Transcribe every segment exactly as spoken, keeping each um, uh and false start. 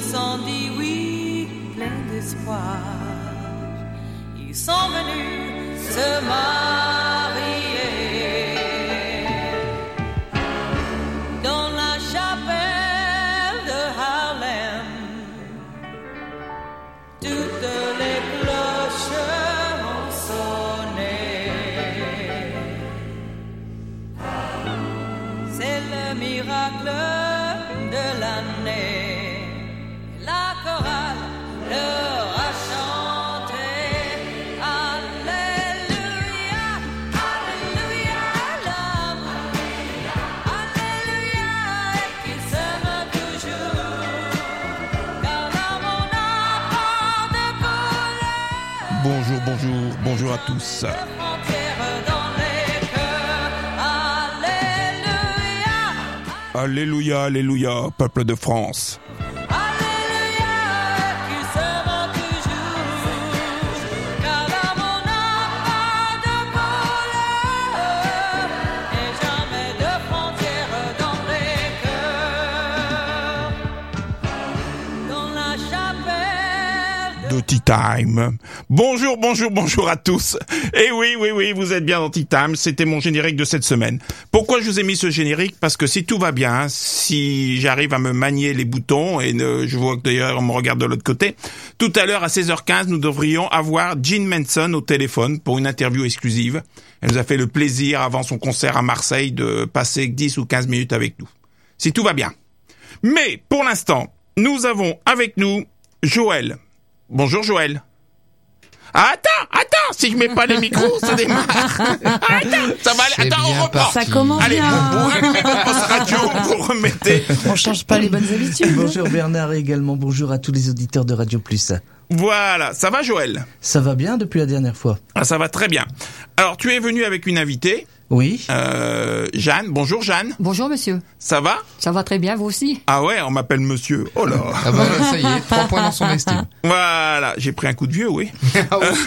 sont dit oui, pleins d'espoir. Ils sont venus se marier dans la chapelle de Harlem. Toutes les cloches ont sonné. C'est le miracle de l'année. La chorale leur a chanté. Alléluia, Alléluia, l'amour. Alléluia, et qu'ils s'aiment toujours. Car l'amour n'a pas de couleur. Bonjour, bonjour, bonjour à tous. De frontières dans les cœurs. Alléluia. Alléluia, alléluia, peuple de France. Alléluia, qu'ils s'aiment toujours, car l'amour n'a pas de couleur, et jamais de frontières dans les cœurs. Dans la chapelle de De Tea Time. Bonjour, bonjour, bonjour à tous. Et oui, oui, oui, vous êtes bien dans Tea Time. C'était mon générique de cette semaine. Pourquoi je vous ai mis ce générique? Parce que si tout va bien, si j'arrive à me manier les boutons, et ne, je vois que d'ailleurs on me regarde de l'autre côté, tout à l'heure à seize heures quinze, nous devrions avoir Jean Manson au téléphone pour une interview exclusive. Elle nous a fait le plaisir, avant son concert à Marseille, de passer dix ou quinze minutes avec nous. Si tout va bien. Mais, pour l'instant, nous avons avec nous Joël. Bonjour Joël. Ah, attends, attends, si je mets pas les micros, ça démarre. Attends, ça va aller. C'est Attends, on bien reprend. parti. Ça commence Allez, bien. vous allumez votre poste radio, vous remettez. On change pas les bonnes habitudes. Bonjour Bernard et également bonjour à tous les auditeurs de Radio Plus. Voilà, ça va Joël? Ça va bien depuis la dernière fois? Ah, ça va très bien. Alors, tu es venu avec une invitée, Oui. euh, Jeanne. Bonjour Jeanne. Bonjour monsieur. Ça va? Ça va très bien, vous aussi? Ah ouais, on m'appelle monsieur. Oh là. Ah bah ça y est, trois points dans son estime. Voilà, j'ai pris un coup de vieux, oui. Ah oui.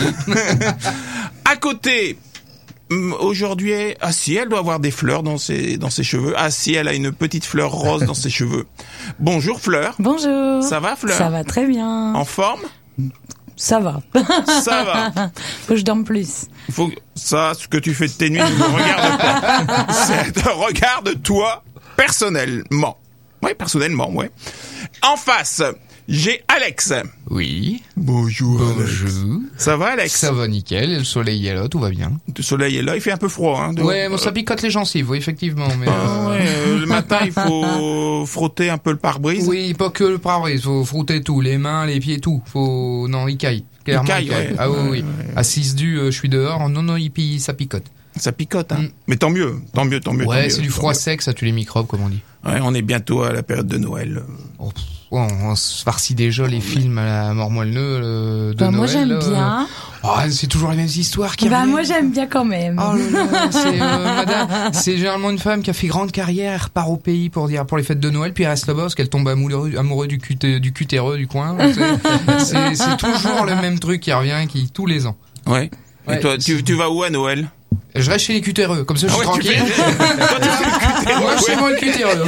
À côté, hum, aujourd'hui, ah si, elle doit avoir des fleurs dans ses dans ses cheveux. Ah si, elle a une petite fleur rose dans ses cheveux. Bonjour Fleur. Bonjour. Ça va Fleur? Ça va très bien. En forme? Ça va. Ça va. Faut que je dorme plus. Faut que- ça, ce que tu fais de tes nuits ne me regarde pas. C'est te regarde toi personnellement. Ouais, personnellement, ouais. En face, j'ai Alex. Oui. Bonjour. Bonjour. Ça va Alex? Ça va nickel, le soleil est là, tout va bien. Le soleil est là, il fait un peu froid. Hein, de- Ouais, bon, ça picote les gencives, oui, effectivement. Mais, Ah euh, ouais, euh, le matin, il faut frotter un peu le pare-brise. Oui, pas que le pare-brise, faut frotter tout, les mains, les pieds, tout. Faut, non, il caille. Clairement, caille, il caille. ouais. Ah oui, Ouais, oui. ouais. À six du, euh, je suis dehors. Non, non, il pille, ça picote. Ça picote, hein. Mm. Mais tant mieux, tant mieux, tant mieux. tant Ouais, mieux, c'est du tant froid mieux. sec, ça tue les microbes, comme on dit. Ouais, on est bientôt à la période de Noël. Oh, pff, ouais, on, on se farcit déjà les films à la mort moelleux euh, de Bah, Noël. moi j'aime là. bien. Oh, c'est toujours les mêmes histoires qui Bah reviennent. moi j'aime bien quand même. Oh là là, c'est euh, madame, c'est généralement une femme qui a fait grande carrière, elle repart au pays pour dire pour les fêtes de Noël, puis elle reste là-bas parce qu'elle tombe amoureux, amoureux du cuté, du cutéreux du coin. C'est, c'est, c'est toujours le même truc qui revient, qui tous les ans. Ouais. Et Ouais, toi, tu, c'est- tu vas où à Noël? Je reste chez les cutéreux, comme ça je Ah suis ouais, tu tranquille. fais- Toi, tu fais le cutéreux, Moi, ouais. chez moi le cutéreux.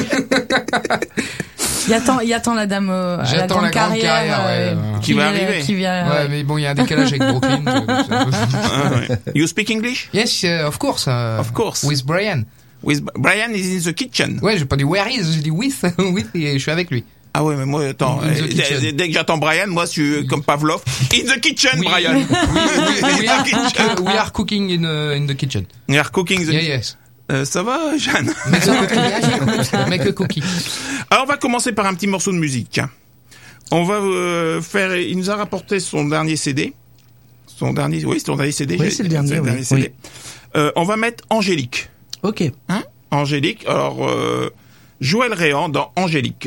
Il attend, il attend la dame euh, à la J'attends grande la grande carrière, euh, ouais. Qui va vient- arriver. Qui vient, Ouais, ouais. mais bon, il y a un décalage avec Brooklyn. je- je- Ah, ouais. You speak English? Yes, uh, of course. uh, Of course. With Brian. With Brian is in the kitchen. Ouais, j'ai pas dit where is, j'ai dit with, with, et je suis avec lui. Ah ouais, mais moi, attends, In the euh, kitchen. dès, dès que j'entends Brian, moi, je suis comme Pavlov. In the kitchen, Oui. Brian. We, we, we, In are the kitchen. cook- we are cooking in, uh, in the kitchen. We are cooking the Yeah, yes. Euh, ça va, Jeanne? Make a cookie. Make a cookie. Alors, on va commencer par un petit morceau de musique, tiens. On va euh, faire... Il nous a rapporté son dernier C D. Son dernier... Oui, c'est son dernier C D. Oui, j'ai- c'est le dernier, oui. C D. Oui. Euh, on va mettre Angélique. Ok. Hein? Angélique. Alors, euh, Joël Réan dans Angélique.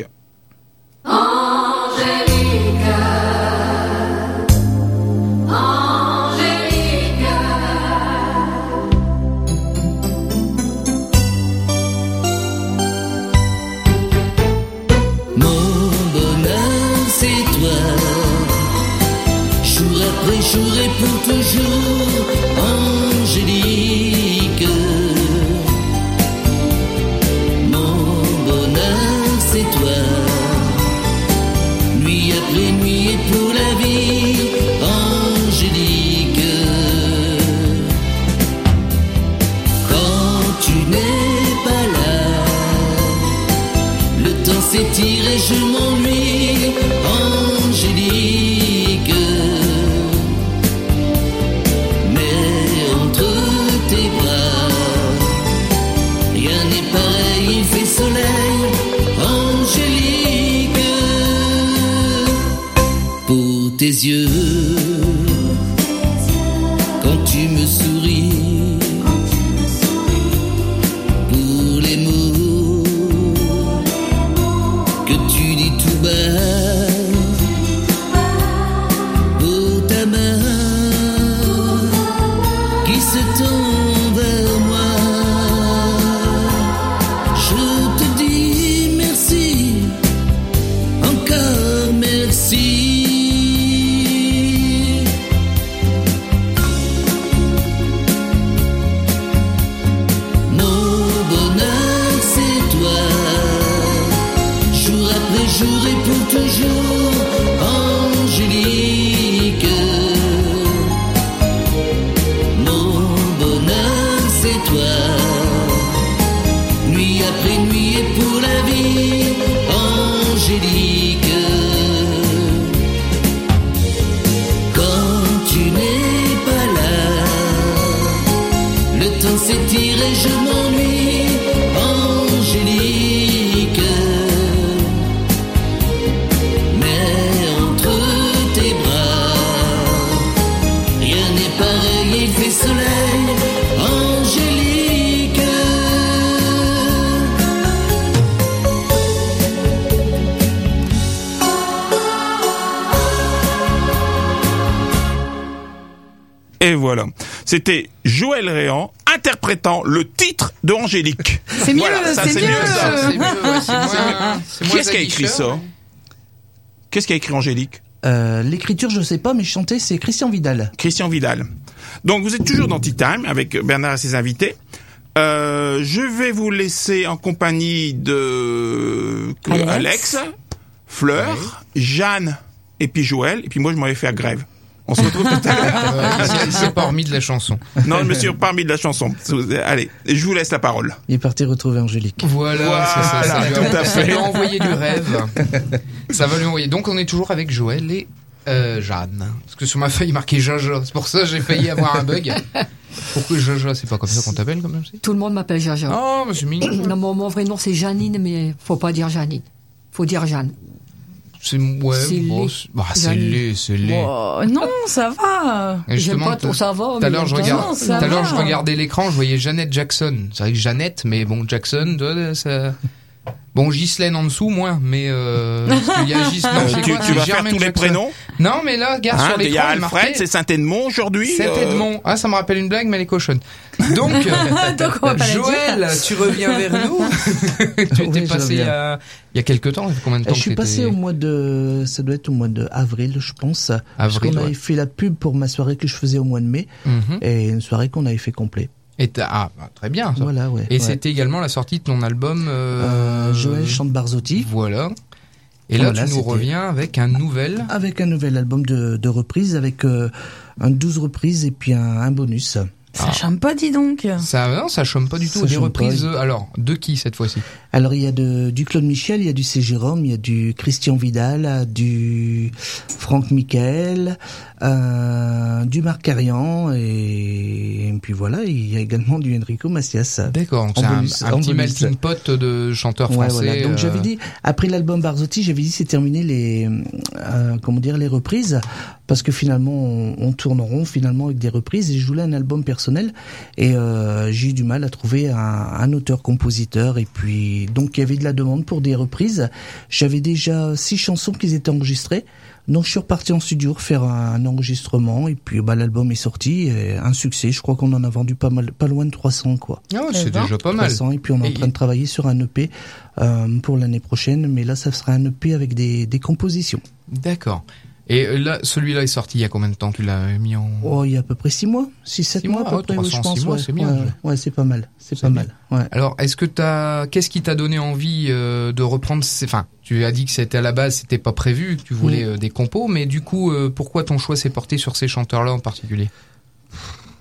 Mon bonheur, c'est toi. Jour après jour et pour toujours, Angélique. Mon bonheur, c'est toi. s'étire et je m'ennuie, Angélique. Mais entre tes bras, rien n'est pareil, il fait soleil, Angélique. Pour tes yeux, quand tu me souris, pour les mots que tu dis tout bas, pour ta main qui se tend vers moi, je te dis merci, encore merci. Jour et pour toujours, Angélique. Mon bonheur, c'est toi. Nuit après nuit et pour la vie, Angélique. Quand tu n'es pas là, le temps s'étire et je m'ennuie, Angélique. Il fait soleil, Angélique. Et voilà. C'était Joël Réan interprétant le titre de Angélique. C'est mieux, Voilà, ça, c'est mieux. ça. C'est mieux, ouais, c'est moins- c'est moins Qu'est-ce qui a écrit aguicheur, ça Qu'est-ce qui a écrit Angélique? Euh, l'écriture, je sais pas, mais chanter, c'est Christian Vidal. Christian Vidal. Donc vous êtes toujours dans Tea Time avec Bernard et ses invités. Euh, je vais vous laisser en compagnie de Alex, Alex Fleur, Jeanne et puis Joël. Et puis moi je m'en vais faire grève. On se retrouve tout à l'heure. Ouais, c'est- c'est pas remis de la chanson. Non, je me suis parmi de la chanson. Allez, je vous laisse la parole. Il est parti retrouver Angélique. Voilà, Voilà, c'est ça, ça, lui a- tout à ça fait. lui a envoyé du rêve. Ça va lui envoyer. Donc on est toujours avec Joël et euh, Jeanne. Parce que sur ma feuille il marqué Jaja. C'est pour ça que j'ai failli avoir un bug. Pourquoi Jaja? C'est pas comme ça qu'on t'appelle quand même? Tout le monde m'appelle Jaja. Oh, mais c'est mignon. Non, mon, mon vrai nom c'est Janine, mais faut pas dire Janine. Faut dire Jeanne. C'est ouais, C'est bon, laid. c'est bah, c'est Janine. laid, c'est laid. Oh, non, ça va. Et J'aime justement, pas trop, ça va. Tout à mais l'heure, je j'aime regarde, pas. Non, tout ça à l'heure, va. je regardais l'écran, je voyais Jeannette Jackson. C'est vrai que Jeannette, mais bon, Jackson, toi, ça. Bon, Ghislaine en dessous, moins, mais euh, parce qu'il y a Ghislaine. Euh, c'est tu, quoi, tu c'est vas faire Germaine tous les Jackson. prénoms. Non, mais là, regarde Hein, sur il y l'écran, a il est Alfred, marqué c'est Saint-Edmond aujourd'hui. Saint euh, Edmond. Ah, ça me rappelle une blague, mais elle est cochonne. Donc, euh, Donc, on va pas la Joël, tu reviens vers nous. Tu étais Oui, je passé il y, reviens. a, il y a quelques temps. Ça fait combien de temps Je que suis t'étais- passé au mois de, ça doit être au mois de avril, je pense. Parce Avril, qu'on avait ouais. fait la pub pour ma soirée que je faisais au mois de mai. Mhm. Et une soirée qu'on avait fait complet. Et t'as- ah, bah, très bien. Ça. Voilà, ouais. Et ouais. c'était également la sortie de ton album. Euh, Euh, Joël chante Barzotti. Voilà. Et là, Voilà, tu nous c'était- reviens avec un nouvel. Avec un nouvel album de, de reprises, avec euh, un douze reprises et puis un, un bonus. Ça chante pas, dis donc. Ça, non, ça chôme pas du tout. Ça Des chôme reprises. pas. euh, Alors, de qui cette fois-ci? Alors il y a de, du Claude Michel, il y a du C. Jérôme, il y a du Christian Vidal, du Franck Michael, euh, du Marc Carian et, et puis voilà, il y a également du Enrico Macias. D'accord. Donc En c'est un, bonus, un en petit bonus. melting pot de chanteurs Ouais, français. voilà. Donc euh, j'avais dit, après l'album Barzotti, j'avais dit c'est terminé les, euh, comment dire, les reprises, parce que finalement on, on tourne en rond finalement avec des reprises et je voulais un album personnel et euh, j'ai eu du mal à trouver un, un auteur-compositeur et puis donc il y avait de la demande pour des reprises. J'avais déjà six chansons qui étaient enregistrées. Donc je suis reparti en studio faire un, un enregistrement et puis bah l'album est sorti, et un succès. Je crois qu'on en a vendu pas mal, pas loin de trois cents quoi. Ah ouais, Eh c'est ben, déjà pas mal. trois cents, et puis on est Et- en train de travailler sur un E P euh, pour l'année prochaine, mais là ça sera un E P avec des, des compositions. D'accord. Et euh, là, celui-là est sorti il y a combien de temps? Tu l'as mis en. Oh, il y a à peu près six mois, six sept Six mois mois, à peu ouais, près, trois oui, cents, je pense. six mois, ouais, c'est bien, ouais, déjà. ouais, c'est pas mal, c'est C'est pas bien. mal. Ouais. Alors, est-ce que t'as, qu'est-ce qui t'a donné envie euh, de reprendre ces... Enfin, tu as dit que c'était à la base, c'était pas prévu, que tu voulais Mm. euh, des compos, mais du coup, euh, pourquoi ton choix s'est porté sur ces chanteurs-là en particulier?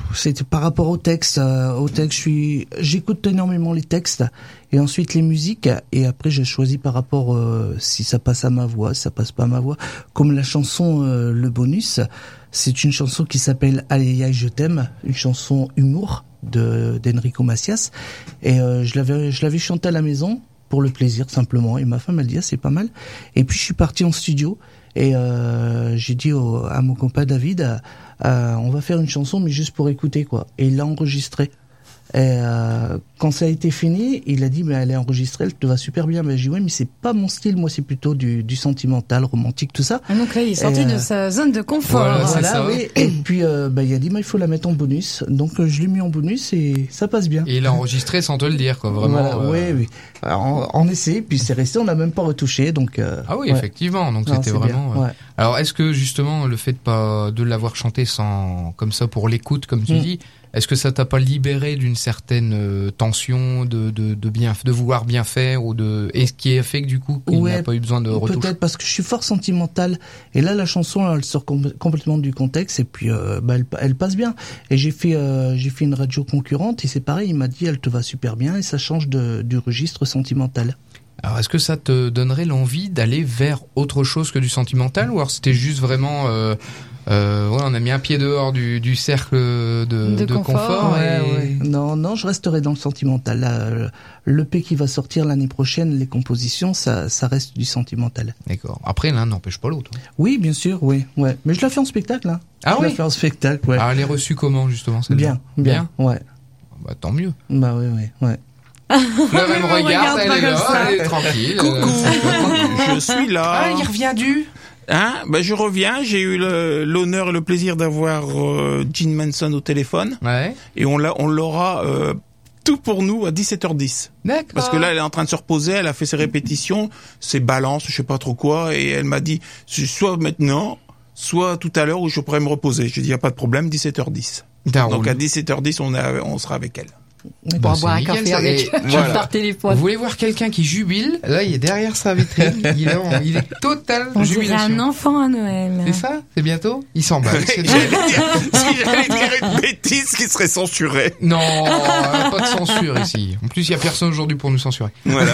c'était par rapport au texte. Euh, au texte, je suis, j'écoute énormément les textes et ensuite les musiques et après je choisis par rapport euh, si ça passe à ma voix, si ça passe pas à ma voix. Comme la chanson euh, Le Bonus, c'est une chanson qui s'appelle Aïe aïe je t'aime, une chanson humour de d'Enrico Macias et euh, je l'avais je l'avais chantée à la maison pour le plaisir simplement et ma femme elle dit ah, c'est pas mal et puis je suis parti en studio et euh, j'ai dit au, à mon copain David euh, on va faire une chanson mais juste pour écouter quoi et il l'a enregistrée et euh, quand ça a été fini il a dit mais elle est enregistrée elle te va super bien mais j'ai dit ouais mais c'est pas mon style moi c'est plutôt du, du sentimental romantique tout ça Ah, donc là, il est sorti Et, de euh, sa zone de confort. Voilà, c'est voilà ça. oui et puis euh, bah il a dit mais il faut la mettre en bonus donc euh, je l'ai mis en bonus et ça passe bien. Et il a enregistré sans te le dire, quoi, vraiment. Voilà, euh, oui, oui. Alors, on, on essaie, puis c'est resté, on n'a même pas retouché, donc. Euh, Ah oui, ouais. effectivement. Donc Non, c'était c'est vraiment. bien, euh, ouais. Alors est-ce que justement le fait de pas de l'avoir chanté sans comme ça pour l'écoute, comme tu Mm. dis, est-ce que ça t'a pas libéré d'une certaine euh, tension de de de bien de vouloir bien faire ou de et ce qui a fait que du coup qu'il Ouais, n'a pas eu besoin de retouche. Peut-être parce que je suis fort sentimental, et là la chanson elle sort com- complètement du contexte, et puis euh, bah, elle, elle passe bien. Et j'ai fait euh, j'ai fait une radio concurrente, et c'est pareil, il m'a dit elle te va super bien, et ça change de, du registre sentimental. Alors est-ce que ça te donnerait l'envie d'aller vers autre chose que du sentimental ou alors c'était juste vraiment euh, euh, ouais, on a mis un pied dehors du, du cercle de, De de confort, confort Ouais, et... ouais. Non, non, je resterai dans le sentimental. Là, l'E P qui va sortir l'année prochaine, les compositions, ça, ça reste du sentimental. D'accord. Après l'un n'empêche pas l'autre. Oui, bien sûr, oui, ouais. Mais je la fais en spectacle, hein. Ah je oui. la fais en spectacle, ouais. Ah, elle est reçue comment justement celle-là bien, bien, ouais. Bah tant mieux. Bah oui, oui, ouais. Là, elle me me regarde, regarde elle pas est comme là, ça. elle est tranquille. Coucou, Euh, je suis là. Ah, il revient du. Hein ben, je reviens, j'ai eu le- l'honneur et le plaisir d'avoir euh, Jean Manson au téléphone Ouais. et on l'a, on l'aura euh, tout pour nous à dix-sept heures dix. D'accord. Parce que là, elle est en train de se reposer, elle a fait ses répétitions, ses balances, je sais pas trop quoi, et elle m'a dit soit maintenant, soit tout à l'heure où je pourrais me reposer. J'ai dit y a pas de problème, dix-sept heures dix. Darroul. Donc à dix-sept heures dix, on, est, on sera avec elle. Bah, Pour c'est boire un nickel, café ça. avec Et voilà. par téléphone. Vous voulez voir quelqu'un qui jubile? Là, il est derrière sa vitrine. Il est, en- il est total On dirait jubilation. un enfant à Noël. C'est ça? C'est bientôt? Il s'emballe. C'est- J'allais dire, si j'allais dire une bêtise qui serait censurée. Non, euh, pas de censure ici. En plus, il y a personne aujourd'hui pour nous censurer. Voilà.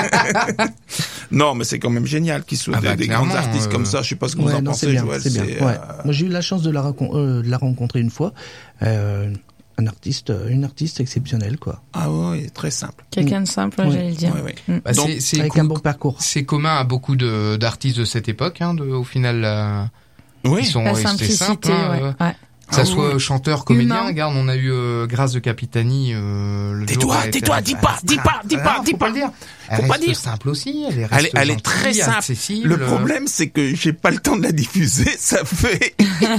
Non, mais c'est quand même génial qu'ils soient Ah des, bah, des clairement, grands artistes euh, comme ça. Je sais pas ce que vous Ouais, en non, pensez, c'est bien, Joël. c'est bien. c'est, Ouais. euh, Moi, j'ai eu la chance de la, racon- euh, de la rencontrer une fois. Euh, un artiste, une artiste exceptionnelle, quoi. Ah ouais, très simple. Quelqu'un de simple, Ouais. j'allais le dire. Ouais, ouais. Mm. Bah, Donc, c'est, c'est Avec co- un bon parcours. c'est commun à beaucoup de, d'artistes de cette époque, hein, de, au final, euh, Oui. ils sont La restés simplicité, simples, hein, ouais. euh, ouais. que ça Ah soit oui. chanteur, comédien. Humain. Regarde, on a eu euh, Grâce de Capitani. Euh, le Tais-toi, jour, elle tais-toi, était- dis pas, dis pas, dis Ah, pas, non, dis faut pas. le dire. Elle Faut pas reste dire. simple aussi. Elle est, Elle est, reste elle est gentille, très simple. accessible. Le problème, c'est que j'ai pas le temps de la diffuser. Ça fait,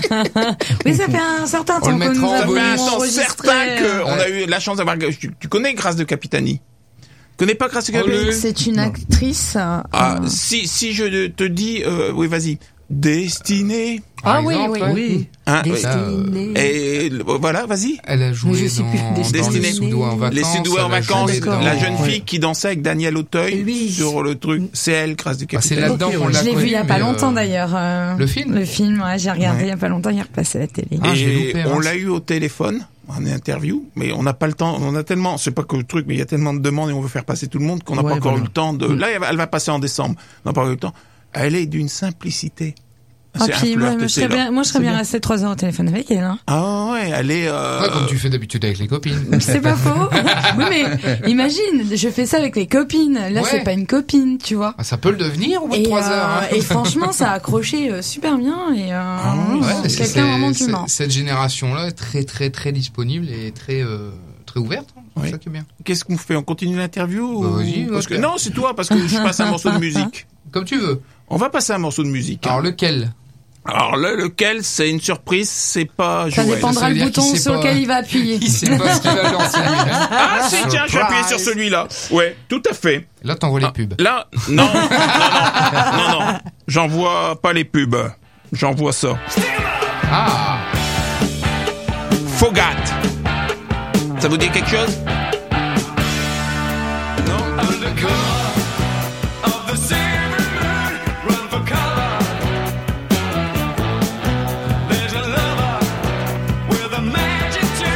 Oui, ça fait un certain On temps le que nous mettra en ça avons fait un bonus. temps enregistré. certain que on a Ouais. eu la chance d'avoir. Tu, tu connais Grâce de Capitani? Connais pas Grâce de Oh, Capitani? le- C'est une actrice. euh, Ah, si si je te dis, euh, oui, vas-y. Destinée. Par Ah oui, exemple, oui. ouais. Oui. Hein, oui. Destinée. Et le- voilà, vas-y. Elle a joué Mais je sais dans, plus. dans Destinée. Les Sudoués en vacances. Les Sudoués en elle a vacances, joué dans- la jeune Ouais. fille qui dansait avec Daniel Auteuil Oui. sur le truc, c'est elle, Grâce de Ah, c'est Capitani. là-dedans Ok, qu'on ouais. l'a Je l'ai vu il y a connue, pas mais, longtemps euh, d'ailleurs. euh, Le film Le film, ouais, j'ai regardé Ouais. il y a pas longtemps, il est repassé à la télé. Ah, j'ai Et loupé, on mince. l'a eu au téléphone, en interview, mais on n'a pas le temps, on a tellement, c'est pas que le truc, mais il y a tellement de demandes et on veut faire passer tout le monde qu'on n'a Ouais, pas encore voilà. eu le temps de, Mm. là, elle va, elle va passer en décembre. On n'a pas eu le temps. Elle est d'une simplicité. Ah, C'est un puis moi, flirt, moi, je c'est serais là. bien, moi, je serais C'est bien bien. restée trois heures au téléphone avec elle. Hein. Ah ouais, elle est, euh, Ouais, comme tu fais d'habitude avec les copines. C'est pas faux. Oui, mais imagine, je fais ça avec les copines. Là, Ouais. c'est pas une copine, tu vois. Ah, ça peut le devenir au bout de Et, trois euh, heures. hein. et franchement, ça a accroché euh, super bien. Et euh, ouais, c'est Ouais, c'est- quelqu'un vraiment c'est- d'humain. Cette génération-là est très, très, très disponible et très, euh, très ouverte. hein. C'est Oui. ça qui est bien. qu'est-ce qu'on fait? On continue l'interview? Bah, ou- vas-y, parce que, ouais. non, c'est toi, parce que je passe un morceau de musique. Comme tu veux. On va passer un morceau de musique. Alors, hein. lequel? Alors là, lequel, c'est une surprise, c'est pas Ça Joël. dépendra ça veut le dire bouton qu'il sait sur pas- lequel il va appuyer. Il sait pas ce qu'il va lancer. lui, hein. Ah, si, tiens, je vais appuyer sur celui-là. Ouais, tout à fait. Là, t'envoies les Ah, pubs. Là, non, non, non, non, non, j'envoie pas les pubs, j'envoie ça. Ah! Fogat. Ça vous dit quelque chose? Non? There's a lover with a magic touch.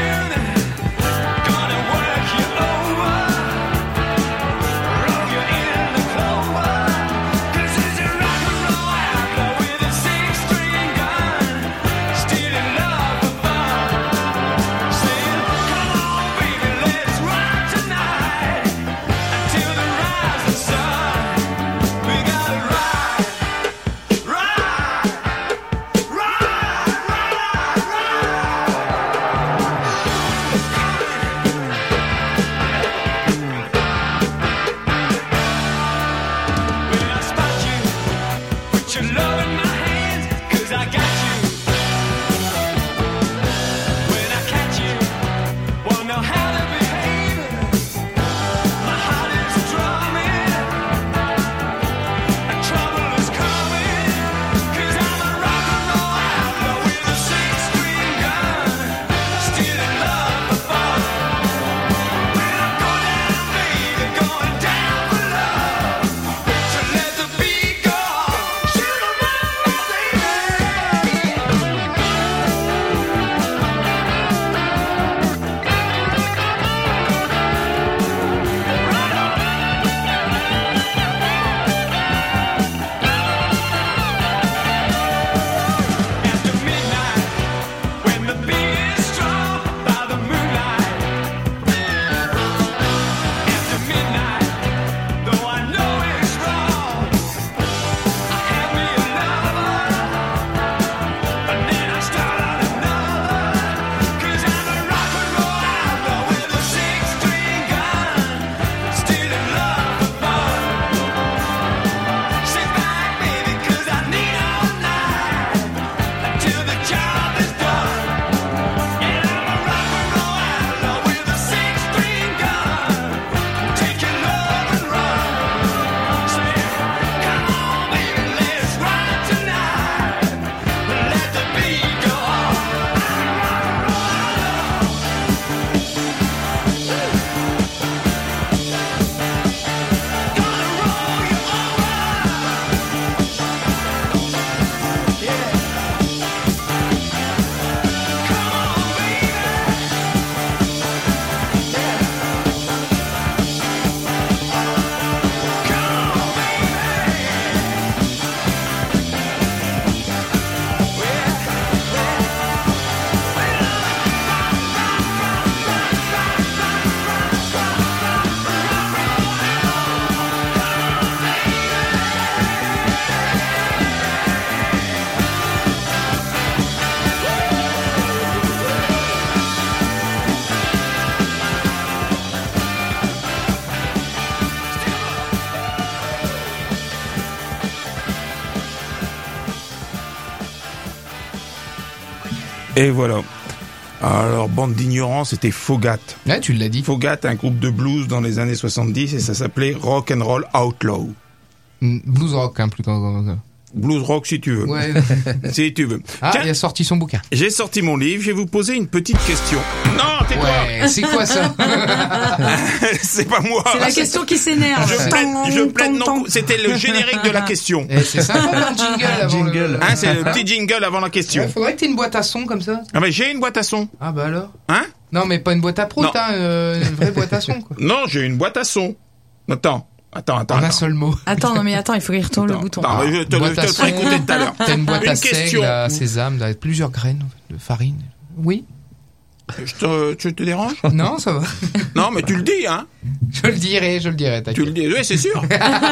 Et voilà. Alors, bande d'ignorants, c'était Fogat. Ouais, tu l'as dit. Fogat, un groupe de blues dans les années soixante-dix, et ça s'appelait Rock and Roll Outlaw. Mm, Blues rock, hein, plutôt. Blues rock, si tu veux. Ouais. Si tu veux. Ah, Tiens, il a sorti son bouquin. j'ai sorti mon livre, je vais vous poser une petite question. Non, t'es Ouais, c'est quoi ça? C'est pas moi. C'est la question qui s'énerve. Je plaide, je plaide non. C'était le générique de la question. Eh, c'est sympa un jingle avant Jingle. le... Hein, c'est le petit jingle avant la question. Ouais, faudrait que t'aies une boîte à son comme ça. Ah, mais j'ai une boîte à son. Ah bah alors. Hein? Non, mais pas une boîte à prout, Non. hein, euh, une vraie boîte à son, quoi. Non, j'ai une boîte à son. Attends. Attends, attends. En un attends. seul mot. Attends, non mais attends, il faut qu'il retourne le Attends, bouton. attends, je te, le- Boîte je te à le ferai son. écouter tout à l'heure. T'as une boîte Une à question. seigle, à sésame, avec plusieurs graines de farine. Oui? Je te, tu te déranges? Non, ça va. Non, mais tu le dis, hein. Je le dirai, je le dirai, Tu t'inquiète. le dis, oui, c'est sûr.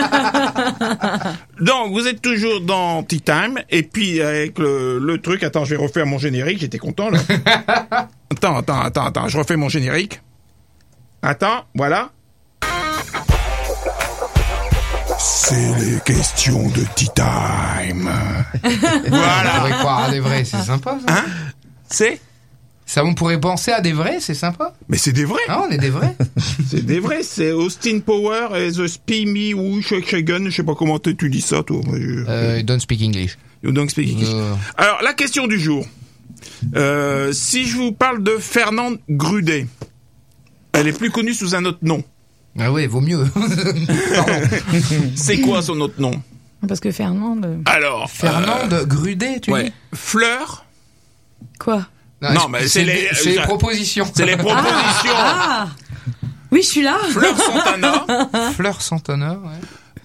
Donc, vous êtes toujours dans Tea Time, et puis avec le, le truc, attends, je vais refaire mon générique, j'étais content, là. Attends, attends, attends, attends, je refais mon générique. Attends, voilà. C'est les questions de Tea Time. On Voilà. pourrait croire à des vrais, c'est sympa, ça. Hein? C'est? Ça, on pourrait penser à des vrais, c'est sympa. Mais c'est des vrais. Ah, on est des vrais. C'est des vrais, c'est Austin Power et The Spee Me ou Shagan, je sais pas comment tu tu dis ça, toi. Moi, je- Euh, don't speak English. You don't speak English. Euh. Alors, la question du jour. Euh, si je vous parle de Fernande Grudet, elle est plus connue sous un autre nom. Ah ouais, vaut mieux. Pardon. C'est quoi son autre nom? Parce que Fernande... Alors, Fernande Grudet, tu euh, ouais, dis? Fleur, Quoi? Non, mais c'est les- c'est les ça- propositions. c'est les propositions. Ah oui, je suis là. Fleur Santana, Fleur Santana, ouais.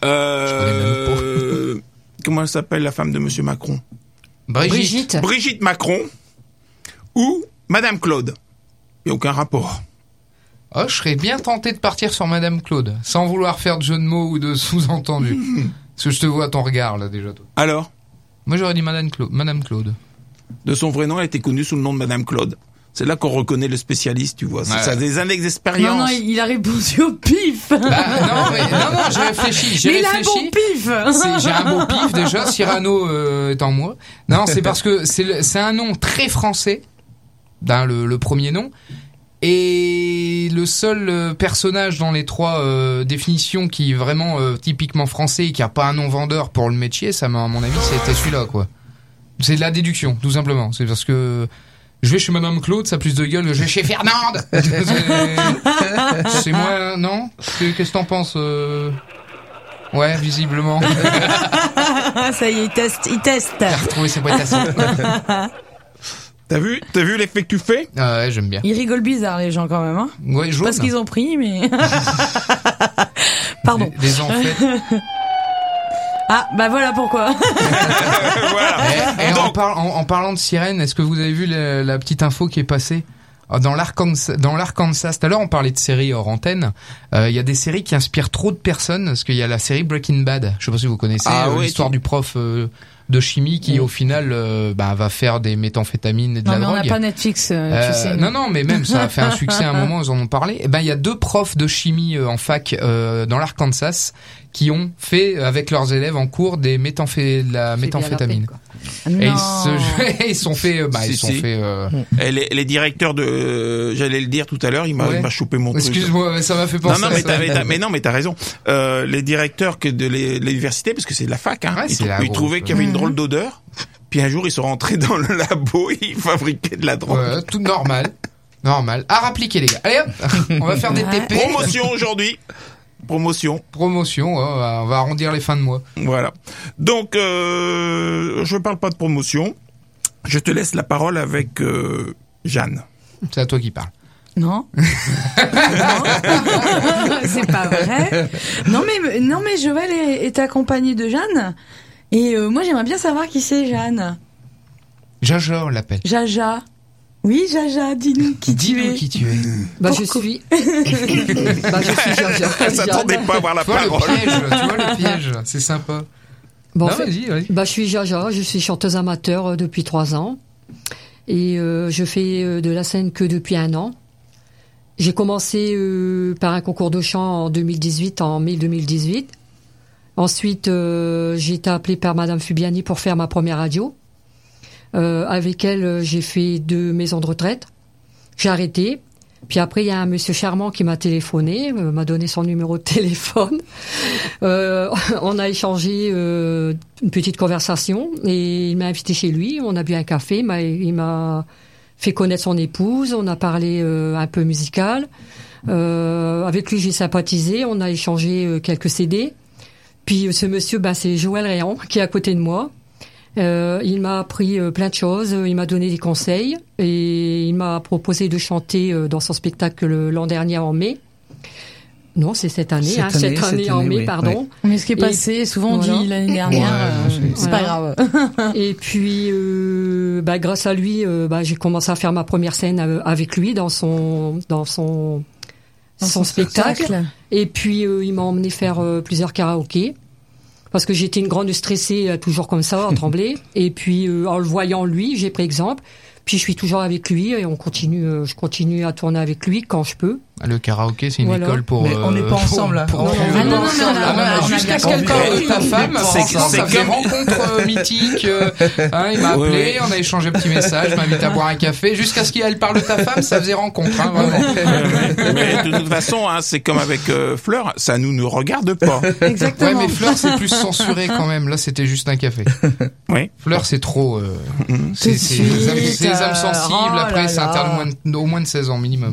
euh, comment elle s'appelle la femme de Monsieur Macron? Brigitte. Brigitte. Brigitte Macron ou Madame Claude. Il n'y a aucun rapport. Oh, je serais bien tenté de partir sur Madame Claude, sans vouloir faire de jeu de mots ou de sous-entendu. Parce que je te vois à ton regard, là, déjà, toi. Alors, Moi, j'aurais dit Madame Claude. Madame Claude. de son vrai nom, elle était connue sous le nom de Madame Claude. C'est là qu'on reconnaît le spécialiste, tu vois. C'est Ouais. ça, des années Non, d'expérience. non, il a répondu au pif. Bah, non, mais, non, non, j'ai réfléchi, j'ai Mais il a un réfléchi. bon pif. C'est- J'ai un beau pif déjà, Cyrano euh, est en moi. Non, c'est parce que c'est le- c'est un nom très français, dans le, le premier nom, et le seul euh, personnage dans les trois euh, définitions qui est vraiment euh, typiquement français et qui a pas un nom vendeur pour le métier, ça m'a, à mon avis, c'était celui-là, quoi. C'est de la déduction, tout simplement. C'est parce que je vais chez Madame Claude, ça a plus de gueule que je vais chez Fernande. C'est- C'est moi, non? Qu'est-ce que t'en penses euh Ouais, visiblement. Ah, ça y est, il teste, il teste. T'as retrouvé ses boîtes à son. T'as vu, t'as vu l'effet que tu fais? Ah ouais, j'aime bien. Ils rigolent bizarre, les gens, quand même, hein. Ouais, jaune. Parce qu'ils ont pris, mais... Pardon. Des, des enfêtes. Ah, bah voilà pourquoi. Voilà. Et, et en, Donc- par- en, en parlant de sirène, est-ce que vous avez vu la, la petite info qui est passée? Ah, Dans l'Arkansas, dans l'Arkansas, tout à l'heure on parlait de séries hors antenne. Il y a des séries qui inspirent trop de personnes, parce qu'il y a la série Breaking Bad. Je sais pas si vous connaissez Ah euh, oui, l'histoire tu- du prof euh, de chimie qui au final euh, bah, va faire des méthamphétamines et de Non, la mais on drogue. n'a pas Netflix, euh, Euh, tu sais. non, non, mais même ça a fait un succès à un moment, ils en ont parlé. Et ben, il y a deux profs de chimie euh, en fac euh, dans l'Arkansas qui ont fait euh, avec leurs élèves en cours des méthamphé de la méthamphétamine. Et ils Non. se ils sont fait, euh, bah, Si, ils sont si. fait. Euh... Et les, les directeurs de, euh, j'allais le dire tout à l'heure, il m'a, Ouais. il m'a chopé mon truc. Excuse-moi, mais ça m'a fait Non, penser. non, à mais ça. t'as, mais t'as- mais non, mais t'as raison. Euh, les directeurs que de l'é- l'université, parce que c'est de la fac, hein, Ouais, ils, c'est trou- la ils grosse- trouvaient qu'il y avait une Mhm. drôle d'odeur. Puis un jour, ils sont rentrés dans le labo, ils fabriquaient de la drogue. Ouais, tout normal, normal. À rappliquer les gars. Allez hop, on va faire des T P. Promotion aujourd'hui. Promotion. Promotion, ouais, on va- on va arrondir les fins de mois. Voilà. Donc, euh, je parle pas de promotion. Je te laisse la parole avec euh, Jeanne. C'est à toi qui parles. Non. Non. C'est pas vrai. Non mais non mais Joël est, est accompagné de Jeanne et euh, moi j'aimerais bien savoir qui c'est Jeanne. Jaja, on l'appelle. Jaja. Oui Jaja, dis-nous qui tu Dis-nous es. qui tu es. Bah, je Pourquoi suis. bah, je suis Jaja. Elle s'attendait pas à avoir la Tu vois le parole. piège, tu vois le piège, c'est sympa. Bon, en non, fait, vas-y, vas-y. bah, je suis Jaja, je suis chanteuse amateur euh, depuis trois ans. Et euh, je fais euh, de la scène que depuis un an. J'ai commencé euh, par un concours de chant en deux mille dix-huit, en mai deux mille dix-huit. Ensuite, euh, j'ai été appelée par Madame Fubiani pour faire ma première radio. Euh, avec elle, j'ai fait deux maisons de retraite. J'ai arrêté. Puis après, il y a un monsieur charmant qui m'a téléphoné, euh, m'a donné son numéro de téléphone. Euh, on a échangé euh, une petite conversation et il m'a invité chez lui. On a bu un café. Il m'a, il m'a fait connaître son épouse. On a parlé euh, un peu musical. Euh, avec lui, j'ai sympathisé. On a échangé euh, quelques C D. Puis euh, ce monsieur, ben, c'est Joël Réan qui est à côté de moi. Euh, il m'a appris euh, plein de choses, il m'a donné des conseils et il m'a proposé de chanter euh, dans son spectacle l'an dernier en mai. Non, c'est cette année, cette hein, année, cette année, cette en année, mai, oui, pardon. oui. Mais ce qui est passé, Et, souvent on voilà. dit l'année dernière, Ouais, euh, c'est- c'est pas grave. Et puis, euh, bah, grâce à lui, euh, bah, j'ai commencé à faire ma première scène euh, avec lui dans son dans son Dans son, spectacle. Et puis, euh, il m'a emmené faire euh, plusieurs karaokés. Parce que j'étais une grande stressée, euh, toujours comme ça, à trembler. Et puis, euh, en le voyant, lui, j'ai pris exemple. Puis, je suis toujours avec lui et on continue, euh, je continue à tourner avec lui quand je peux. Le karaoké, c'est une Voilà. école pour. Mais on n'est pas pour- ensemble, là. pour- Non, pour- non, pour- non, non, pour- non, non, Ah, non, bah, non, jusqu'à on ce a qu'elle bien parle de compris. ta femme, C'est- avant ça, c'est ça faisait comme- rencontre euh, mythique. euh, hein, il m'a Oui, appelé, oui. on a échangé un petit message, m'invite à boire un café. Jusqu'à ce qu'elle parle de ta femme, ça faisait rencontre, hein, vraiment. Mais de toute façon, hein, c'est comme avec euh, Fleur, ça nous ne regarde pas. Exactement. Ouais, mais Fleur, c'est plus censuré quand même. Là, c'était juste un café. Oui. Fleur, c'est trop. Euh, c'est Tout de c'est les âmes, suite, c'est les âmes sensibles. oh Après, là c'est là. interdit au moins de- au moins de seize ans minimum.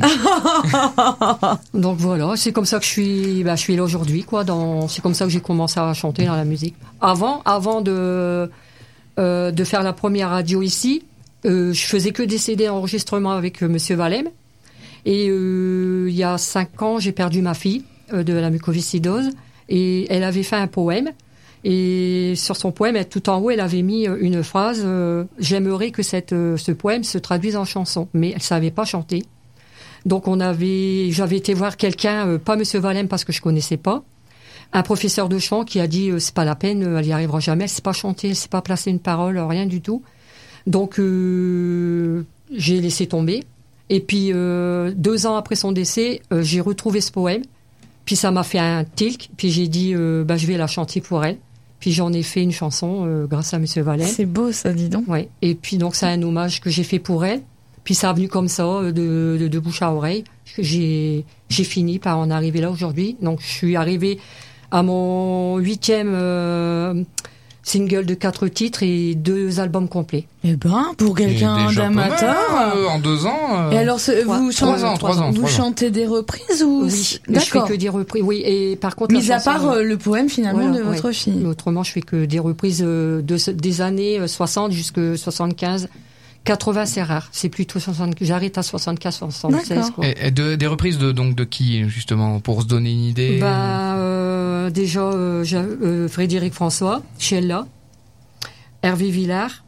Donc voilà, c'est comme ça que je suis, bah, je suis là aujourd'hui, quoi. Dans, c'est comme ça que j'ai commencé à chanter dans la musique. Avant, avant de euh, de faire la première radio ici, euh, je faisais que des C D enregistrements avec euh, Monsieur Valem. Et euh, il y a cinq ans, j'ai perdu ma fille euh, de la mucoviscidose et elle avait fait un poème. Et sur son poème, elle- tout en haut, elle avait mis euh, une phrase euh, j'aimerais que cette euh, ce poème se traduise en chanson, mais elle savait pas chanter. Donc on avait, j'avais été voir quelqu'un, euh, pas Monsieur Valem parce que je connaissais pas, un professeur de chant qui a dit euh, c'est pas la peine, euh, elle y arrivera jamais, elle sait pas chanter, elle sait pas placer une parole, rien du tout. Donc euh, j'ai laissé tomber. Et puis euh, deux ans après son décès, euh, j'ai retrouvé ce poème. Puis ça m'a fait un tilt. Puis j'ai dit euh, bah je vais la chanter pour elle. Puis j'en ai fait une chanson euh, grâce à Monsieur Valem. C'est beau ça, dis donc. Ouais. Et puis donc c'est un hommage que j'ai fait pour elle. Puis ça a venu comme ça, euh, de, de, de bouche à oreille. J'ai, j'ai fini par en arriver là aujourd'hui. Donc je suis arrivée à mon huitième euh, single de quatre titres et deux albums complets. Eh ben, pour quelqu'un Et déjà pas mal, d'amateur. euh, en deux ans. euh, Et alors, ce- Trois- vous, trois chantez, ans, trois ans, vous trois ans. chantez des reprises ou Oui, mais je fais D'accord. que des reprises. Oui, et par contre, la Mis à chanson- part euh, le poème finalement Voilà, de votre ouais. fille. Mais autrement, je fais que des reprises euh, de, ce- des années euh, soixante jusqu'à soixante-quinze. quatre-vingts, c'est rare. C'est plutôt soixante. J'arrête à soixante-quinze, soixante-seize. D'accord. Quoi. Et, et de, des reprises de donc de qui justement pour se donner une idée. Bah, euh, déjà, euh, j'ai, euh, Frédéric François, Sheila, Hervé Villard,